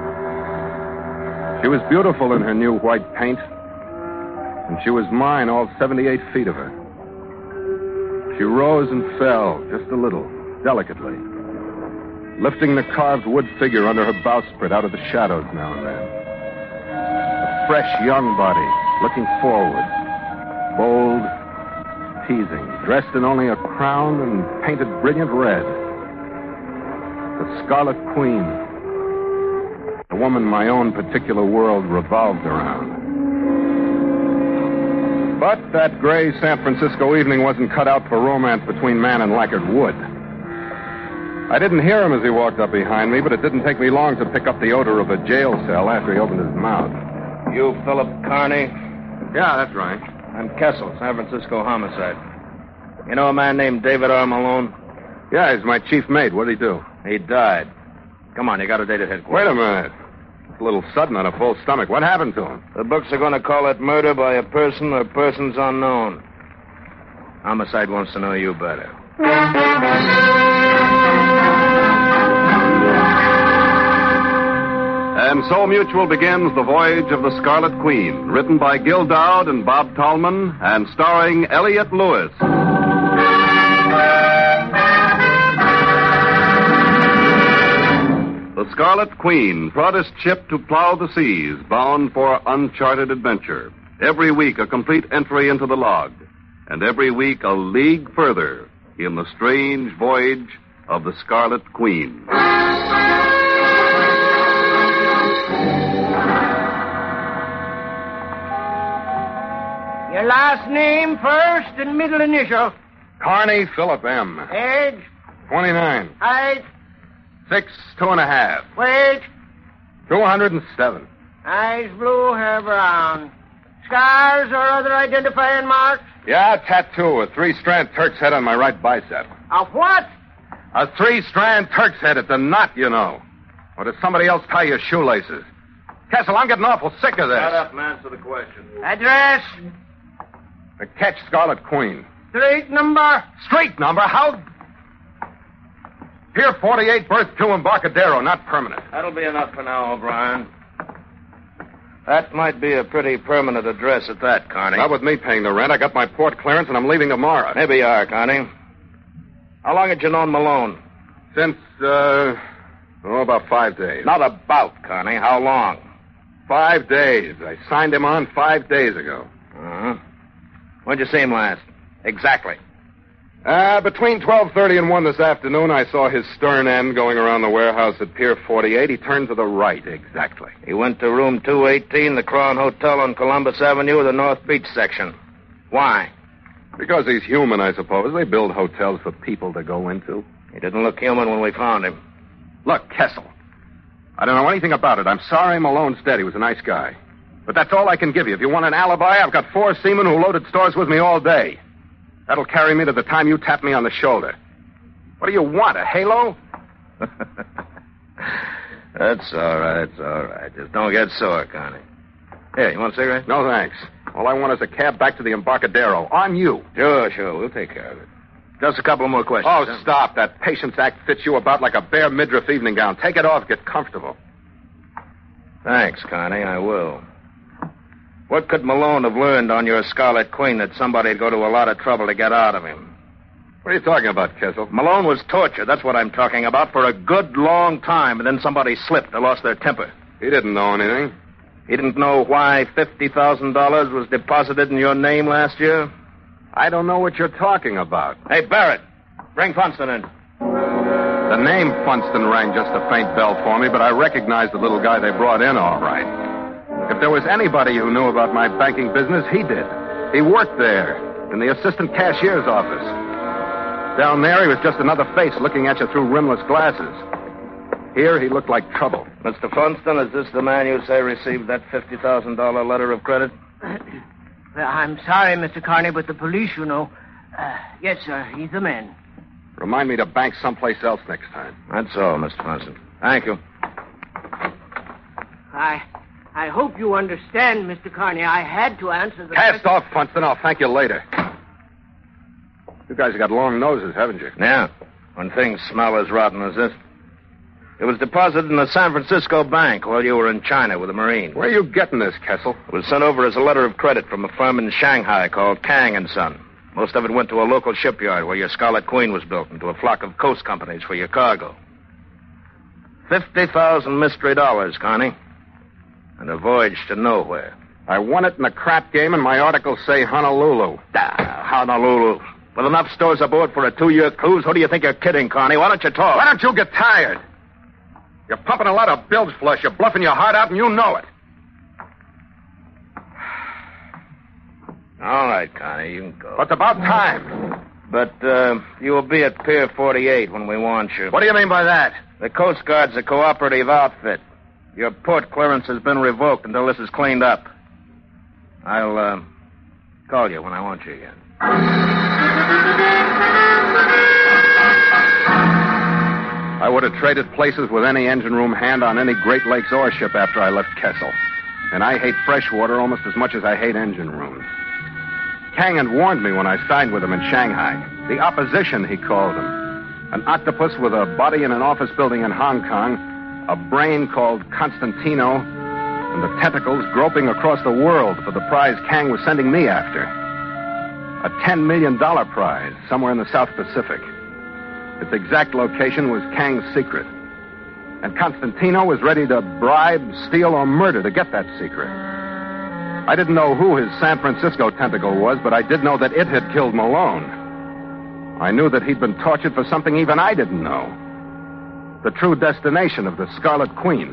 She was beautiful in her new white paint, and she was mine, all seventy-eight feet of her. She rose and fell, just a little, delicately, lifting the carved wood figure under her bowsprit out of the shadows now and then. A fresh, young body, looking forward, bold, teasing, dressed in only a crown and painted brilliant red. The Scarlet Queen, the woman my own particular world revolved around. But that gray San Francisco evening wasn't cut out for romance between man and lacquered wood. I didn't hear him as he walked up behind me, but it didn't take me long to pick up the odor of a jail cell after he opened his mouth. You Philip Carney? Yeah, that's right. I'm Kessel, San Francisco homicide. You know a man named David R. Malone? Yeah, he's my chief mate. What did he do? He died. Come on, you got a date at headquarters. Wait a minute. A little sudden on a full stomach. What happened to him? The books are going to call it murder by a person or persons unknown. Homicide wants to know you better. And so Mutual begins The Voyage of the Scarlet Queen, written by Gil Dowd and Bob Tallman, and starring Elliot Lewis. The Scarlet Queen, proudest ship to plow the seas, bound for uncharted adventure. Every week, a complete entry into the log. and every week a league further in the strange voyage of the Scarlet Queen. Your last name first and middle initial. Carney Philip M. Age? twenty-nine. Height? Six, two and a half. Weight? two hundred seven. Eyes blue, hair brown. Scars or other identifying marks? Yeah, tattoo, a three-strand Turk's head on my right bicep. A what? A three-strand Turk's head at the knot, you know. Or does somebody else tie your shoelaces? Kessel, I'm getting awful sick of this. Shut up and answer the question. Address? The Catch Scarlet Queen. Street number? Street number? How? Pier forty-eight, berth two, Embarcadero, not permanent. That'll be enough for now, O'Brien. That might be a pretty permanent address at that, Carney. Not with me paying the rent. I got my port clearance and I'm leaving tomorrow. Maybe you are, Carney. How long had you known Malone? Since, uh, oh, about five days. Not about, Carney. How long? Five days. I signed him on five days ago. Uh-huh. When'd you see him last? Exactly. Uh, between twelve thirty and one this afternoon, I saw his stern end going around the warehouse at Pier forty-eight. He turned to the right, exactly. He went to room two eighteen, the Crown Hotel on Columbus Avenue, the North Beach section. Why? Because he's human, I suppose. They build hotels for people to go into. He didn't look human when we found him. Look, Kessel, I don't know anything about it. I'm sorry Malone's dead. He was a nice guy. But that's all I can give you. If you want an alibi, I've got four seamen who loaded stores with me all day. That'll carry me to the time you tap me on the shoulder. What do you want, a halo? That's all right, that's all right. Just don't get sore, Connie. Here, you want a cigarette? No, thanks. All I want is a cab back to the Embarcadero. On you. Sure, sure. We'll take care of it. Just a couple more questions. Oh, huh? stop. That Patience Act fits you about like a bare midriff evening gown. Take it off. Get comfortable. Thanks, Connie. I will. What could Malone have learned on your Scarlet Queen that somebody'd go to a lot of trouble to get out of him? What are you talking about, Kessel? Malone was tortured. That's what I'm talking about. For a good long time, and then somebody slipped or lost their temper. He didn't know anything. He didn't know why fifty thousand dollars was deposited in your name last year? I don't know what you're talking about. Hey, Barrett, bring Funston in. The name Funston rang just a faint bell for me, but I recognized the little guy they brought in all right. If there was anybody who knew about my banking business, he did. He worked there, in the assistant cashier's office. Down there, he was just another face looking at you through rimless glasses. Here, he looked like trouble. Mister Funston, is this the man you say received that fifty thousand dollars letter of credit? Well, I'm sorry, Mister Carney, but the police, you know. Uh, yes, sir, he's the man. Remind me to bank someplace else next time. That's all, Mister Funston. Thank you. I... I hope you understand, Mister Carney. I had to answer the... Cast off, Funston. I'll thank you later. You guys have got long noses, haven't you? Yeah. When things smell as rotten as this. It was deposited in the San Francisco bank while you were in China with the Marines. Where are you getting this, Kessel? It was sent over as a letter of credit from a firm in Shanghai called Kang and Son. Most of it went to a local shipyard where your Scarlet Queen was built and to a flock of coast companies for your cargo. Fifty thousand mystery dollars, Connie. And a voyage to nowhere. I won it in a crap game, and my articles say Honolulu. Ah, Honolulu. With enough stores aboard for a two-year cruise, who do you think you're kidding, Connie? Why don't you talk? Why don't you get tired? You're pumping a lot of bilge flush. You're bluffing your heart out, and you know it. All right, Connie, you can go. But it's about time. But uh, you will be at Pier forty-eight when we want you. What do you mean by that? The Coast Guard's a cooperative outfit. Your port clearance has been revoked until this is cleaned up. I'll uh, call you when I want you again. I would have traded places with any engine room hand on any Great Lakes ore ship after I left Kessel. And I hate freshwater almost as much as I hate engine rooms. Kang had warned me when I signed with him in Shanghai. The opposition, he called them. An octopus with a body in an office building in Hong Kong, a brain called Constantino, and the tentacles groping across the world for the prize Kang was sending me after. A ten million dollars prize somewhere in the South Pacific. Its exact location was Kang's secret. And Constantino was ready to bribe, steal, or murder to get that secret. I didn't know who his San Francisco tentacle was, but I did know that it had killed Malone. I knew that he'd been tortured for something even I didn't know. The true destination of the Scarlet Queen.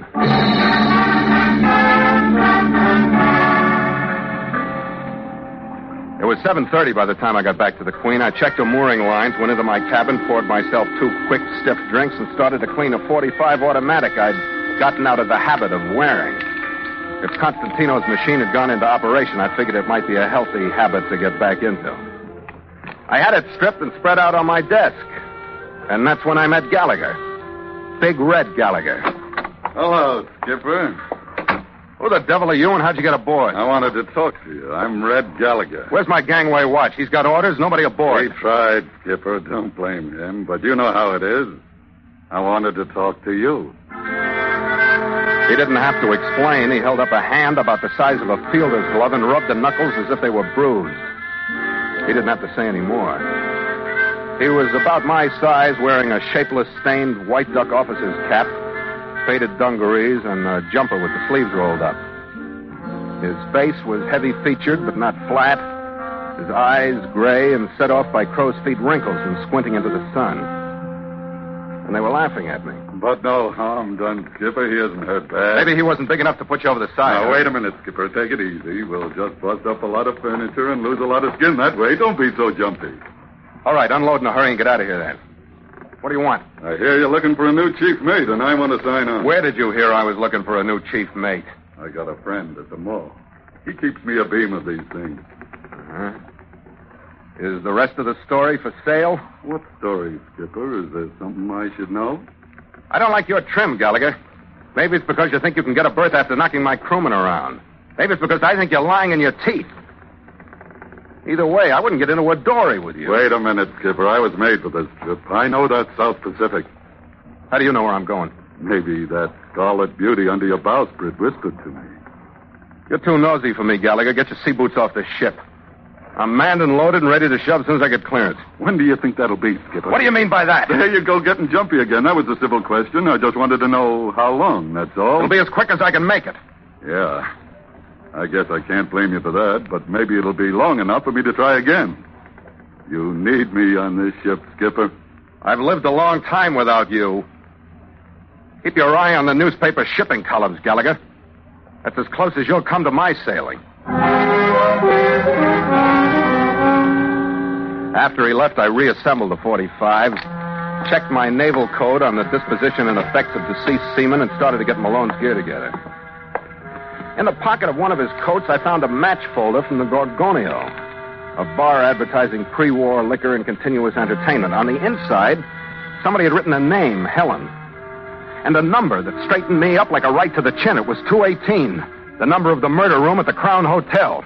It was seven thirty by the time I got back to the Queen. I checked her mooring lines, went into my cabin, poured myself two quick, stiff drinks, and started to clean a forty-five automatic I'd gotten out of the habit of wearing. If Constantino's machine had gone into operation, I figured it might be a healthy habit to get back into. I had it stripped and spread out on my desk. And that's when I met Gallagher. Big Red Gallagher. Hello, Skipper. Who the devil are you and how'd you get aboard? I wanted to talk to you. I'm Red Gallagher. Where's my gangway watch? He's got orders, nobody aboard. He tried, Skipper. Don't blame him. But you know how it is. I wanted to talk to you. He didn't have to explain. He held up a hand about the size of a fielder's glove and rubbed the knuckles as if they were bruised. He didn't have to say any more. He was about my size, wearing a shapeless, stained white duck officer's cap, faded dungarees, and a jumper with the sleeves rolled up. His face was heavy-featured, but not flat. His eyes gray and set off by crow's feet wrinkles and squinting into the sun. And they were laughing at me. But no harm done, Skipper. He isn't hurt bad. Maybe he wasn't big enough to put you over the side. Now, huh? wait a minute, Skipper. Take it easy. We'll just bust up a lot of furniture and lose a lot of skin that way. Don't be so jumpy. All right, unload in a hurry and get out of here, then. What do you want? I hear you're looking for a new chief mate, and I want to sign on. Where did you hear I was looking for a new chief mate? I got a friend at the mall. He keeps me a beam of these things. Uh-huh. Is the rest of the story for sale? What story, Skipper? Is there something I should know? I don't like your trim, Gallagher. Maybe it's because you think you can get a berth after knocking my crewman around. Maybe it's because I think you're lying in your teeth. Either way, I wouldn't get into a dory with you. Wait a minute, Skipper. I was made for this trip. I know that South Pacific. How do you know where I'm going? Maybe that scarlet beauty under your bowsprit whispered to me. You're too nosy for me, Gallagher. Get your sea boots off the ship. I'm manned and loaded and ready to shove as soon as I get clearance. When do you think that'll be, Skipper? What do you mean by that? There you go, getting jumpy again. That was a civil question. I just wanted to know how long, that's all. It'll be as quick as I can make it. Yeah. I guess I can't blame you for that, but maybe it'll be long enough for me to try again. You need me on this ship, Skipper. I've lived a long time without you. Keep your eye on the newspaper shipping columns, Gallagher. That's as close as you'll come to my sailing. After he left, I reassembled the forty-five, checked my naval code on the disposition and effects of deceased seamen, and started to get Malone's gear together. In the pocket of one of his coats, I found a match folder from the Gorgonio, a bar advertising pre-war liquor and continuous entertainment. On the inside, somebody had written a name, Helen, and a number that straightened me up like a right to the chin. It was two eighteen, the number of the murder room at the Crown Hotel.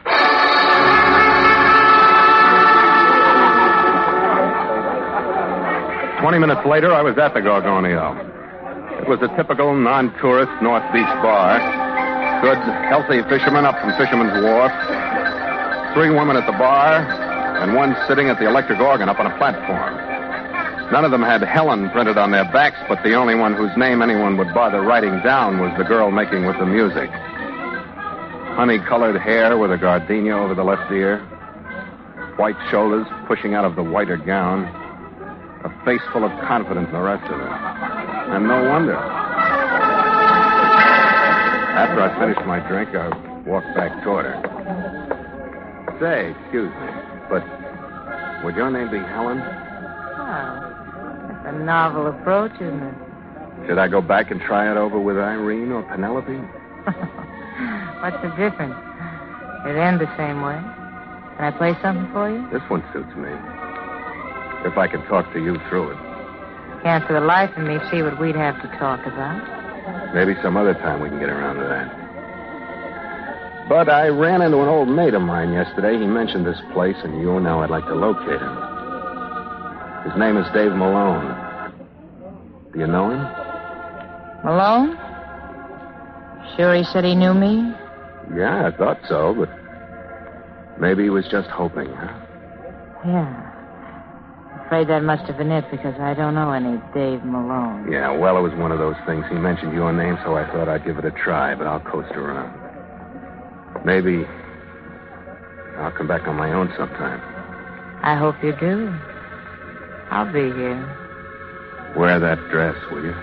Twenty minutes later, I was at the Gorgonio. It was a typical non-tourist North Beach bar. Good, healthy fishermen up from Fisherman's Wharf. Three women at the bar, and one sitting at the electric organ up on a platform. None of them had Helen printed on their backs, but the only one whose name anyone would bother writing down was the girl making with the music. Honey-colored hair with a gardenia over the left ear. White shoulders pushing out of the whiter gown. A face full of confidence in the rest of it. And no wonder. After I finished my drink, I walked back toward her. Say, excuse me, but would your name be Helen? Oh, that's a novel approach, isn't it? Should I go back and try it over with Irene or Penelope? What's the difference? It end the same way. Can I play something for you? This one suits me. If I can talk to you through it. Can't for the life of me see what we'd have to talk about. Maybe some other time we can get around to that. But I ran into an old mate of mine yesterday. He mentioned this place, and you know I'd like to locate him. His name is Dave Malone. Do you know him? Malone? Sure he said he knew me? Yeah, I thought so, but maybe he was just hoping, huh? Yeah. Afraid that must have been it, because I don't know any Dave Malone. Yeah, well, it was one of those things. He mentioned your name, so I thought I'd give it a try, but I'll coast around. Maybe I'll come back on my own sometime. I hope you do. I'll be here. Wear that dress, will you?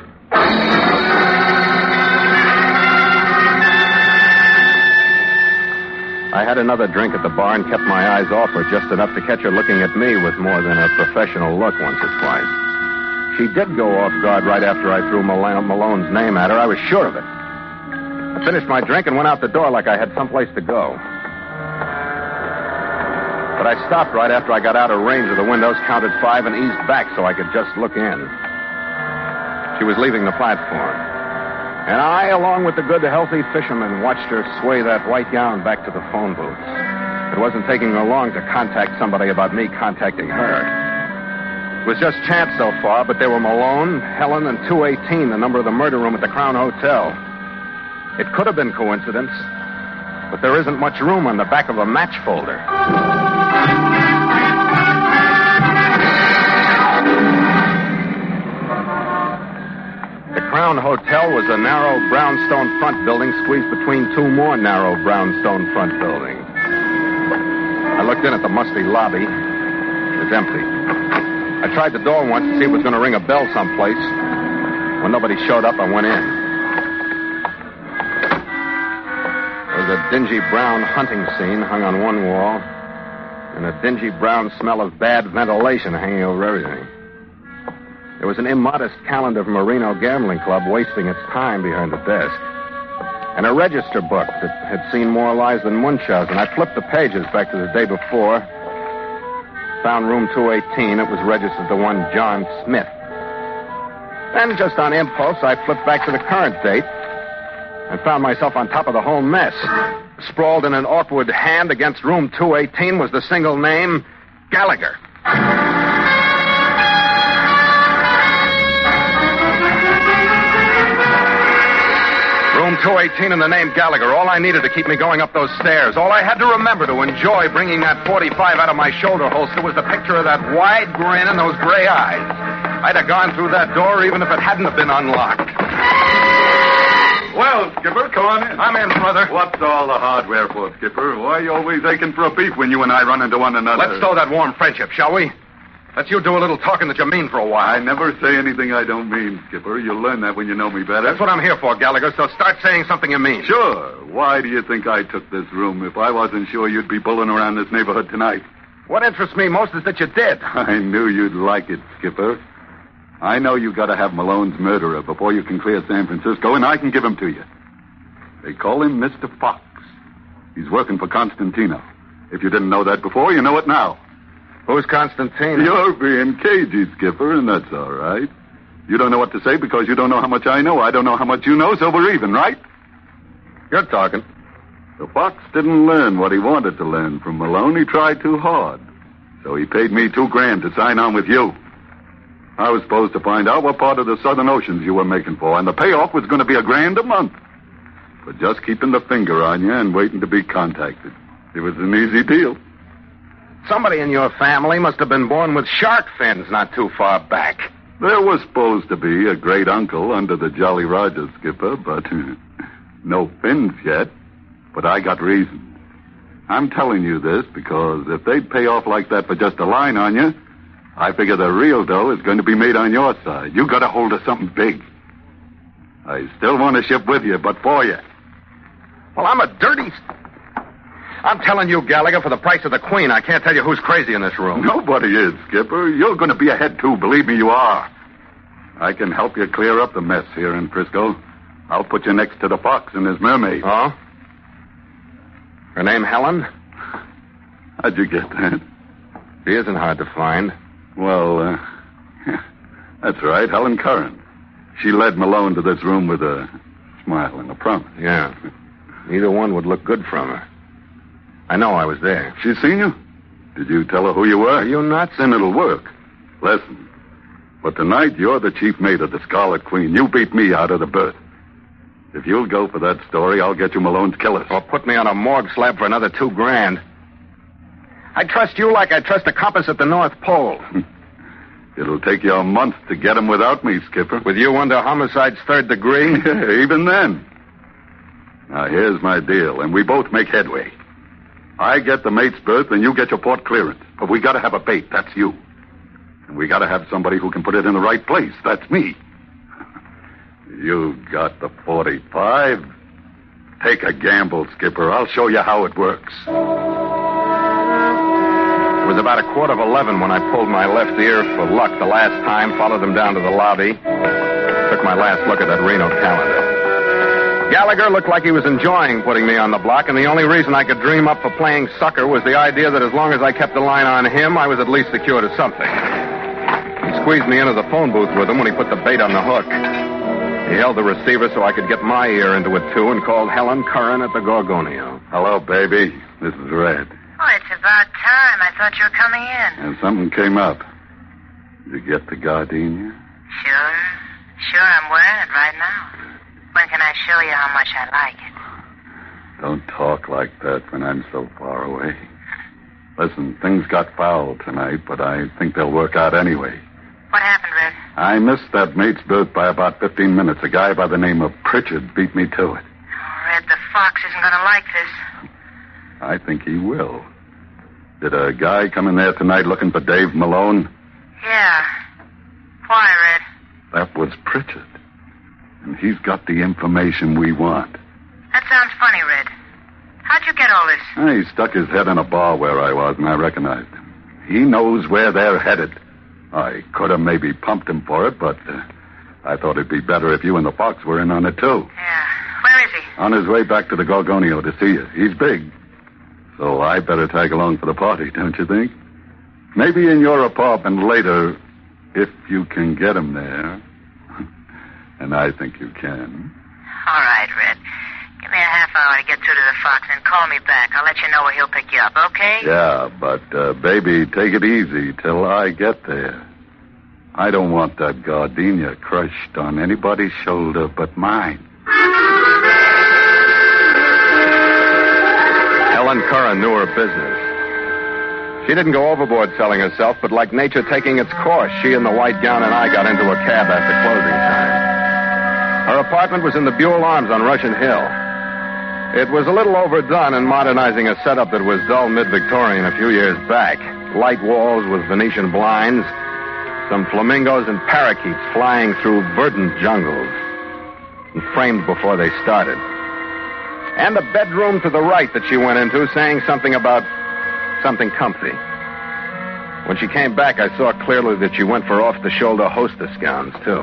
I had another drink at the bar and kept my eyes off her just enough to catch her looking at me with more than a professional look once or twice. She did go off guard right after I threw Malone's name at her. I was sure of it. I finished my drink and went out the door like I had someplace to go. But I stopped right after I got out of range of the windows, counted five, and eased back so I could just look in. She was leaving the platform. And I, along with the good, healthy fisherman, watched her sway that white gown back to the phone booth. It wasn't taking her long to contact somebody about me contacting her. It was just chance so far, but they were Malone, Helen, and two eighteen, the number of the murder room at the Crown Hotel. It could have been coincidence, but there isn't much room on the back of a match folder. The Crown Hotel was a narrow brownstone front building squeezed between two more narrow brownstone front buildings. I looked in at the musty lobby. It was empty. I tried the door once to see if it was going to ring a bell someplace. When nobody showed up, I went in. There was a dingy brown hunting scene hung on one wall, and a dingy brown smell of bad ventilation hanging over everything. There was an immodest calendar from a Reno gambling club wasting its time behind the desk. And a register book that had seen more lies than Munchausen. I flipped the pages back to the day before. Found room two eighteen. It was registered to one John Smith. Then, just on impulse, I flipped back to the current date and found myself on top of the whole mess. Sprawled in an awkward hand against room two eighteen was the single name, Gallagher. Room two eighteen and the name Gallagher. All I needed to keep me going up those stairs. All I had to remember to enjoy bringing that forty-five out of my shoulder holster was the picture of that wide grin and those gray eyes. I'd have gone through that door even if it hadn't have been unlocked. Well, Skipper, come on in. I'm in, brother. What's all the hardware for, Skipper? Why are you always aching for a beef when you and I run into one another? Let's stow that warm friendship, shall we? Let's you do a little talking that you mean for a while. I never say anything I don't mean, Skipper. You'll learn that when you know me better. That's what I'm here for, Gallagher, so start saying something you mean. Sure. Why do you think I took this room if I wasn't sure you'd be bulling around this neighborhood tonight? What interests me most is that you did. I knew you'd like it, Skipper. I know you got to have Malone's murderer before you can clear San Francisco, and I can give him to you. They call him Mister Fox. He's working for Constantino. If you didn't know that before, you know it now. Who's Constantino? You're being cagey, Skipper, and that's all right. You don't know what to say because you don't know how much I know. I don't know how much you know, so we're even, right? You're talking. The Fox didn't learn what he wanted to learn from Malone. He tried too hard. So he paid me two grand to sign on with you. I was supposed to find out what part of the Southern Oceans you were making for, and the payoff was going to be a grand a month. For just keeping the finger on you and waiting to be contacted. It was an easy deal. Somebody in your family must have been born with shark fins not too far back. There was supposed to be a great uncle under the Jolly Roger, Skipper, but no fins yet. But I got reasons. I'm telling you this because if they'd pay off like that for just a line on you, I figure the real dough is going to be made on your side. You got a hold of something big. I still want to ship with you, but for you. Well, I'm a dirty... I'm telling you, Gallagher, for the price of the Queen, I can't tell you who's crazy in this room. Nobody is, Skipper. You're going to be ahead, too. Believe me, you are. I can help you clear up the mess here in Frisco. I'll put you next to the Fox and his mermaid. Oh? Her name Helen? How'd you get that? She isn't hard to find. Well, uh, that's right, Helen Curran. She led Malone to this room with a smile and a promise. Yeah. Either one would look good from her. I know I was there. She seen you? Did you tell her who you were? Are you nuts? Then it'll work. Listen. But tonight, you're the chief mate of the Scarlet Queen. You beat me out of the berth. If you'll go for that story, I'll get you Malone's killers. Or put me on a morgue slab for another two grand. I trust you like I trust a compass at the North Pole. It'll take you a month to get him without me, Skipper. With you under homicide's third degree? Even then. Now, here's my deal, and we both make headway. I get the mate's berth and you get your port clearance. But we gotta have a bait. That's you. And we gotta have somebody who can put it in the right place. That's me. You got the forty-five. Take a gamble, Skipper. I'll show you how it works. It was about a quarter of eleven when I pulled my left ear for luck the last time, followed them down to the lobby, took my last look at that Reno calendar. Gallagher looked like he was enjoying putting me on the block, and the only reason I could dream up for playing sucker was the idea that as long as I kept a line on him, I was at least secure to something. He squeezed me into the phone booth with him when he put the bait on the hook. He held the receiver so I could get my ear into it, too, and called Helen Curran at the Gorgonio. Hello, baby. This is Red. Oh, it's about time. I thought you were coming in. And something came up. Did you get the gardenia? Sure. Sure, I'm wearing it right now. When can I show you how much I like it? Don't talk like that when I'm so far away. Listen, things got foul tonight, but I think they'll work out anyway. What happened, Red? I missed that mate's berth by about fifteen minutes. A guy by the name of Pritchard beat me to it. Oh, Red, the fox isn't going to like this. I think he will. Did a guy come in there tonight looking for Dave Malone? Yeah. Why, Red? That was Pritchard. And he's got the information we want. That sounds funny, Red. How'd you get all this? He stuck his head in a bar where I was, and I recognized him. He knows where they're headed. I could have maybe pumped him for it, but uh, I thought it'd be better if you and the Fox were in on it, too. Yeah. Where is he? On his way back to the Gorgonio to see you. He's big. So I better tag along for the party, don't you think? Maybe in your apartment later, if you can get him there. And I think you can. All right, Red. Give me a half hour to get through to the Fox and call me back. I'll let you know where he'll pick you up, okay? Yeah, but, uh, baby, take it easy till I get there. I don't want that gardenia crushed on anybody's shoulder but mine. Helen Curran knew her business. She didn't go overboard selling herself, but like nature taking its course, she in the white gown and I got into a cab after closing time. Her apartment was in the Buell Arms on Russian Hill. It was a little overdone in modernizing a setup that was dull mid-Victorian a few years back. Light walls with Venetian blinds, some flamingos and parakeets flying through verdant jungles, and framed before they started. And a bedroom to the right that she went into saying something about something comfy. When she came back, I saw clearly that she went for off-the-shoulder hostess gowns, too.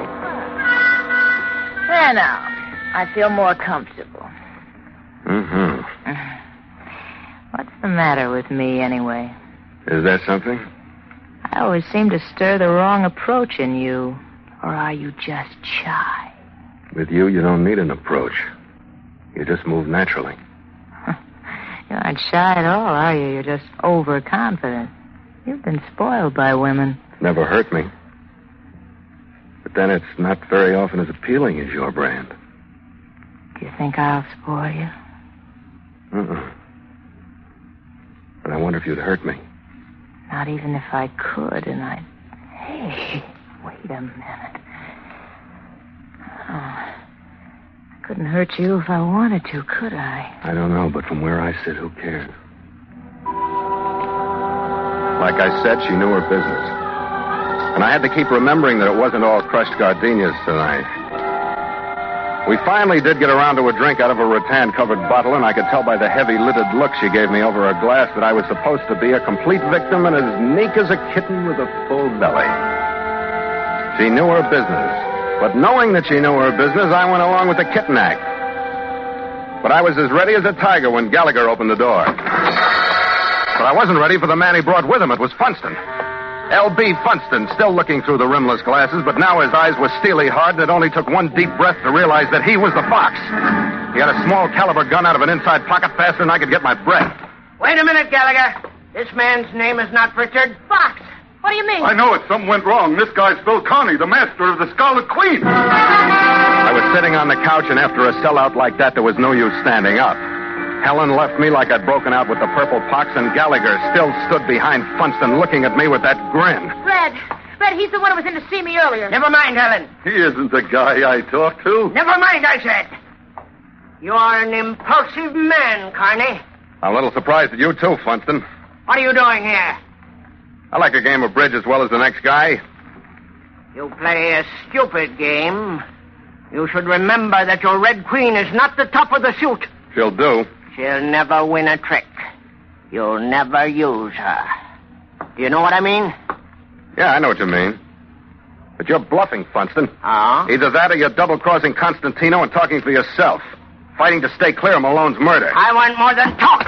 There now. I feel more comfortable. Mm-hmm. What's the matter with me, anyway? Is there something? I always seem to stir the wrong approach in you. Or are you just shy? With you, you don't need an approach. You just move naturally. You aren't shy at all, are you? You're just overconfident. You've been spoiled by women. Never hurt me. But then it's not very often as appealing as your brand. Do you think I'll spoil you? Uh-uh. But I wonder if you'd hurt me. Not even if I could, and I... Hey, wait a minute. Oh, I couldn't hurt you if I wanted to, could I? I don't know, but from where I sit, who cares? Like I said, she knew her business. And I had to keep remembering that it wasn't all crushed gardenias tonight. We finally did get around to a drink out of a rattan-covered bottle, and I could tell by the heavy-lidded look she gave me over her glass that I was supposed to be a complete victim and as meek as a kitten with a full belly. She knew her business. But knowing that she knew her business, I went along with the kitten act. But I was as ready as a tiger when Gallagher opened the door. But I wasn't ready for the man he brought with him. It was Funston. L B Funston, still looking through the rimless glasses, but now his eyes were steely hard, and it only took one deep breath to realize that he was the Fox. He had a small caliber gun out of an inside pocket faster than I could get my breath. Wait a minute, Gallagher. This man's name is not Pritchard. Fox. What do you mean? I know it. Something went wrong. This guy's Phil Carney, the master of the Scarlet Queen. I was sitting on the couch, and after a sellout like that, there was no use standing up. Helen left me like I'd broken out with the purple pox, and Gallagher still stood behind Funston looking at me with that grin. Red. Red, he's the one who was in to see me earlier. Never mind, Helen. He isn't the guy I talked to. Never mind, I said. You are an impulsive man, Carney. I'm a little surprised at you, too, Funston. What are you doing here? I like a game of bridge as well as the next guy. You play a stupid game. You should remember that your Red Queen is not the top of the suit. She'll do. She'll never win a trick. You'll never use her. Do you know what I mean? Yeah, I know what you mean. But you're bluffing, Funston. Oh? Either that or you're double-crossing Constantino and talking for yourself. Fighting to stay clear of Malone's murder. I want more than talk.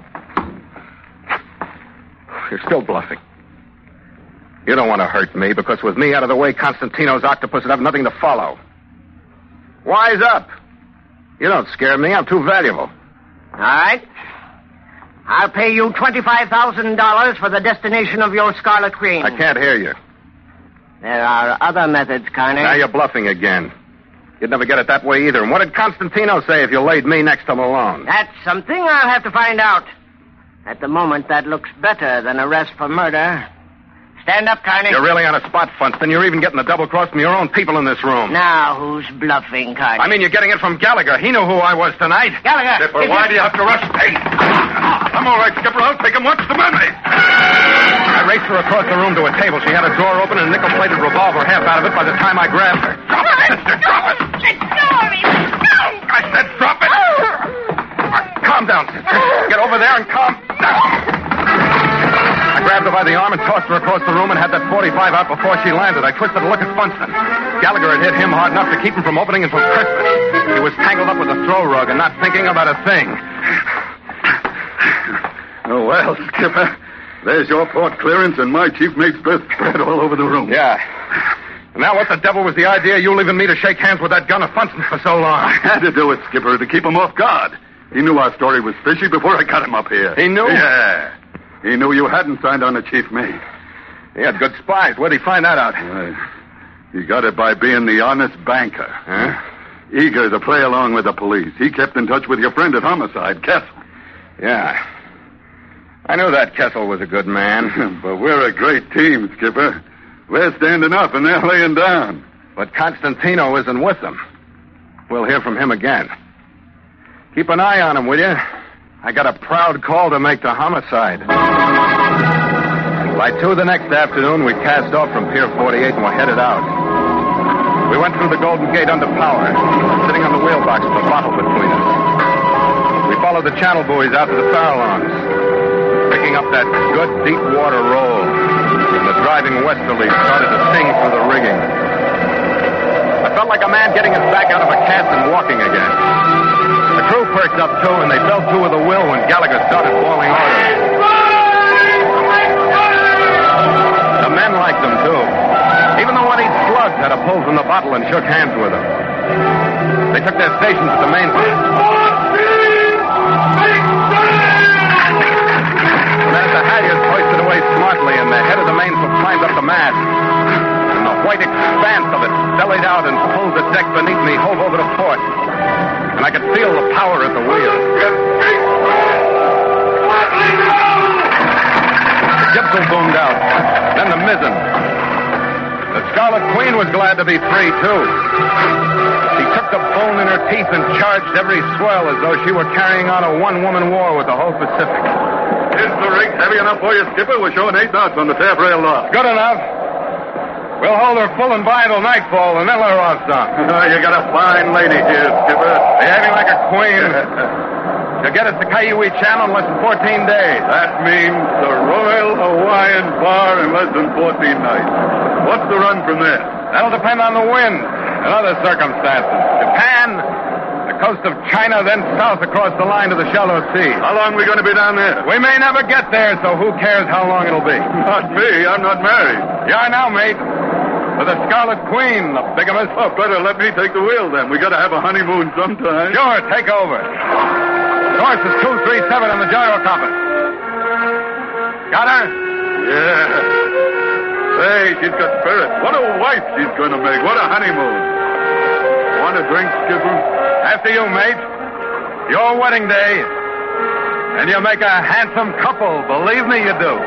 You're still bluffing. You don't want to hurt me, because with me out of the way, Constantino's octopus would have nothing to follow. Wise up. You don't scare me. I'm too valuable. All right. I'll pay you twenty-five thousand dollars for the destination of your Scarlet Queen. I can't hear you. There are other methods, Connie. Now you're bluffing again. You'd never get it that way either. And what did Constantino say if you laid me next to Malone? That's something I'll have to find out. At the moment, that looks better than arrest for murder. Stand up, Connie. You're really on a spot, Funston. You're even getting the double cross from your own people in this room. Now, who's bluffing, Connie? I mean, you're getting it from Gallagher. He knew who I was tonight. Gallagher! Skipper, why do you have to rush me? I'm all right, Skipper. I'll take him. What's the matter? I raced her across the room to a table. She had a drawer open and a nickel-plated revolver, half out of it by the time I grabbed her. Drop it, sister. Drop it. Let go of me. No. I said drop it. Calm down, sister. Get over there and calm down. I grabbed her by the arm and tossed her across the room and had that forty-five out before she landed. I twisted to look at Funston. Gallagher had hit him hard enough to keep him from opening until Christmas. He was tangled up with a throw rug and not thinking about a thing. Oh, well, Skipper, there's your port clearance and my chief mate's berth spread all over the room. Yeah. Now, what the devil was the idea of you leaving me to shake hands with that gun of Funston for so long? I had to do it, Skipper, to keep him off guard. He knew our story was fishy before I got him up here. He knew? Yeah. He knew you hadn't signed on to chief mate. He had good spies. Where'd he find that out? Uh, he got it by being the honest banker. Huh? Eager to play along with the police. He kept in touch with your friend at Homicide, Kessel. Yeah. I knew that Kessel was a good man. But we're a great team, Skipper. We're standing up and they're laying down. But Constantino isn't with them. We'll hear from him again. Keep an eye on him, will you? I got a proud call to make to Homicide. By two the next afternoon, we cast off from Pier forty-eight and were headed out. We went through the Golden Gate under power, sitting on the wheelbox with a bottle between us. We followed the channel buoys out to the Farallones, picking up that good deep water roll. And the driving westerly started to sing through the rigging. I felt like a man getting his back out of a cast and walking again. The crew perked up, too, and they fell to with a will when Gallagher started bawling orders. The men liked them, too. Even the one he'd slugged had a pull from the bottle and shook hands with him. They took their stations at the main... Then the halyards hoisted away smartly, and the head of the mainsail climbed up the mast. And the white expanse of it bellied out and pulled the deck beneath me, hove over to port. And I could feel the power at the wheel. The gypsum boomed out. Then the mizzen. The Scarlet Queen was glad to be free, too. She took the bone in her teeth and charged every swell as though she were carrying on a one-woman war with the whole Pacific. Is the rig heavy enough for you, Skipper? We're showing eight knots on the taffrail lock. Good enough. We'll hold her full and by till nightfall, and then let her off some. Oh, you got a fine lady here, Skipper. Behaving like a queen. She'll get us to Kaiwi Channel in less than fourteen days. That means the Royal Hawaiian Bar in less than fourteen nights. What's the run from there? That'll depend on the wind and other circumstances. Japan, the coast of China, then south across the line to the shallow sea. How long are we going to be down there? We may never get there, so who cares how long it'll be? Not me. I'm not married. You are now, mate. For the Scarlet Queen, the bigamist. Oh, better let me take the wheel, then. We got to have a honeymoon sometime. Sure, take over. Course is two three seven on the gyro compass. Got her? Yeah. Hey, she's got spirit. What a wife she's going to make. What a honeymoon. Want a drink, Skipper? After you, mate. Your wedding day. And you make a handsome couple. Believe me, you do.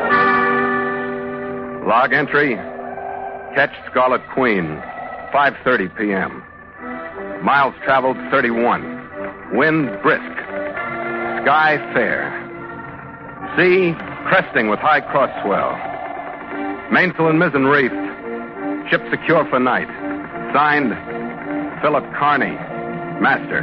Log entry. Catch Scarlet Queen. five thirty p.m. Miles traveled thirty-one. Wind brisk. Sky fair. Sea, cresting with high cross swell. Mainsail and mizzen reefed. Ship secure for night. Signed, Philip Carney, Master.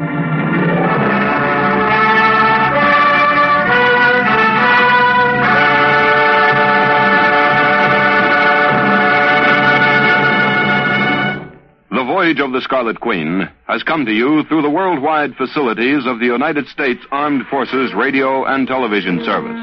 The Voyage of the Scarlet Queen has come to you through the worldwide facilities of the United States Armed Forces Radio and Television Service.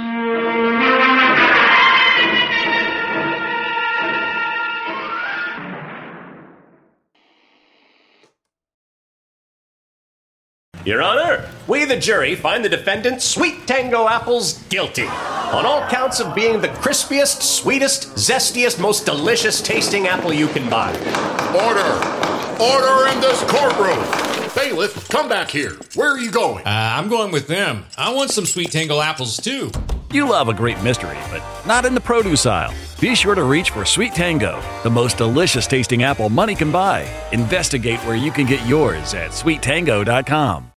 Your Honor, we, the jury, find the defendant, Sweet Tango Apples, guilty on all counts of being the crispiest, sweetest, zestiest, most delicious tasting apple you can buy. Order! Order in this courtroom! Bailiff, come back here. Where are you going? Uh, I'm going with them. I want some Sweet Tango Apples, too. You love a great mystery, but not in the produce aisle. Be sure to reach for Sweet Tango, the most delicious tasting apple money can buy. Investigate where you can get yours at sweet tango dot com.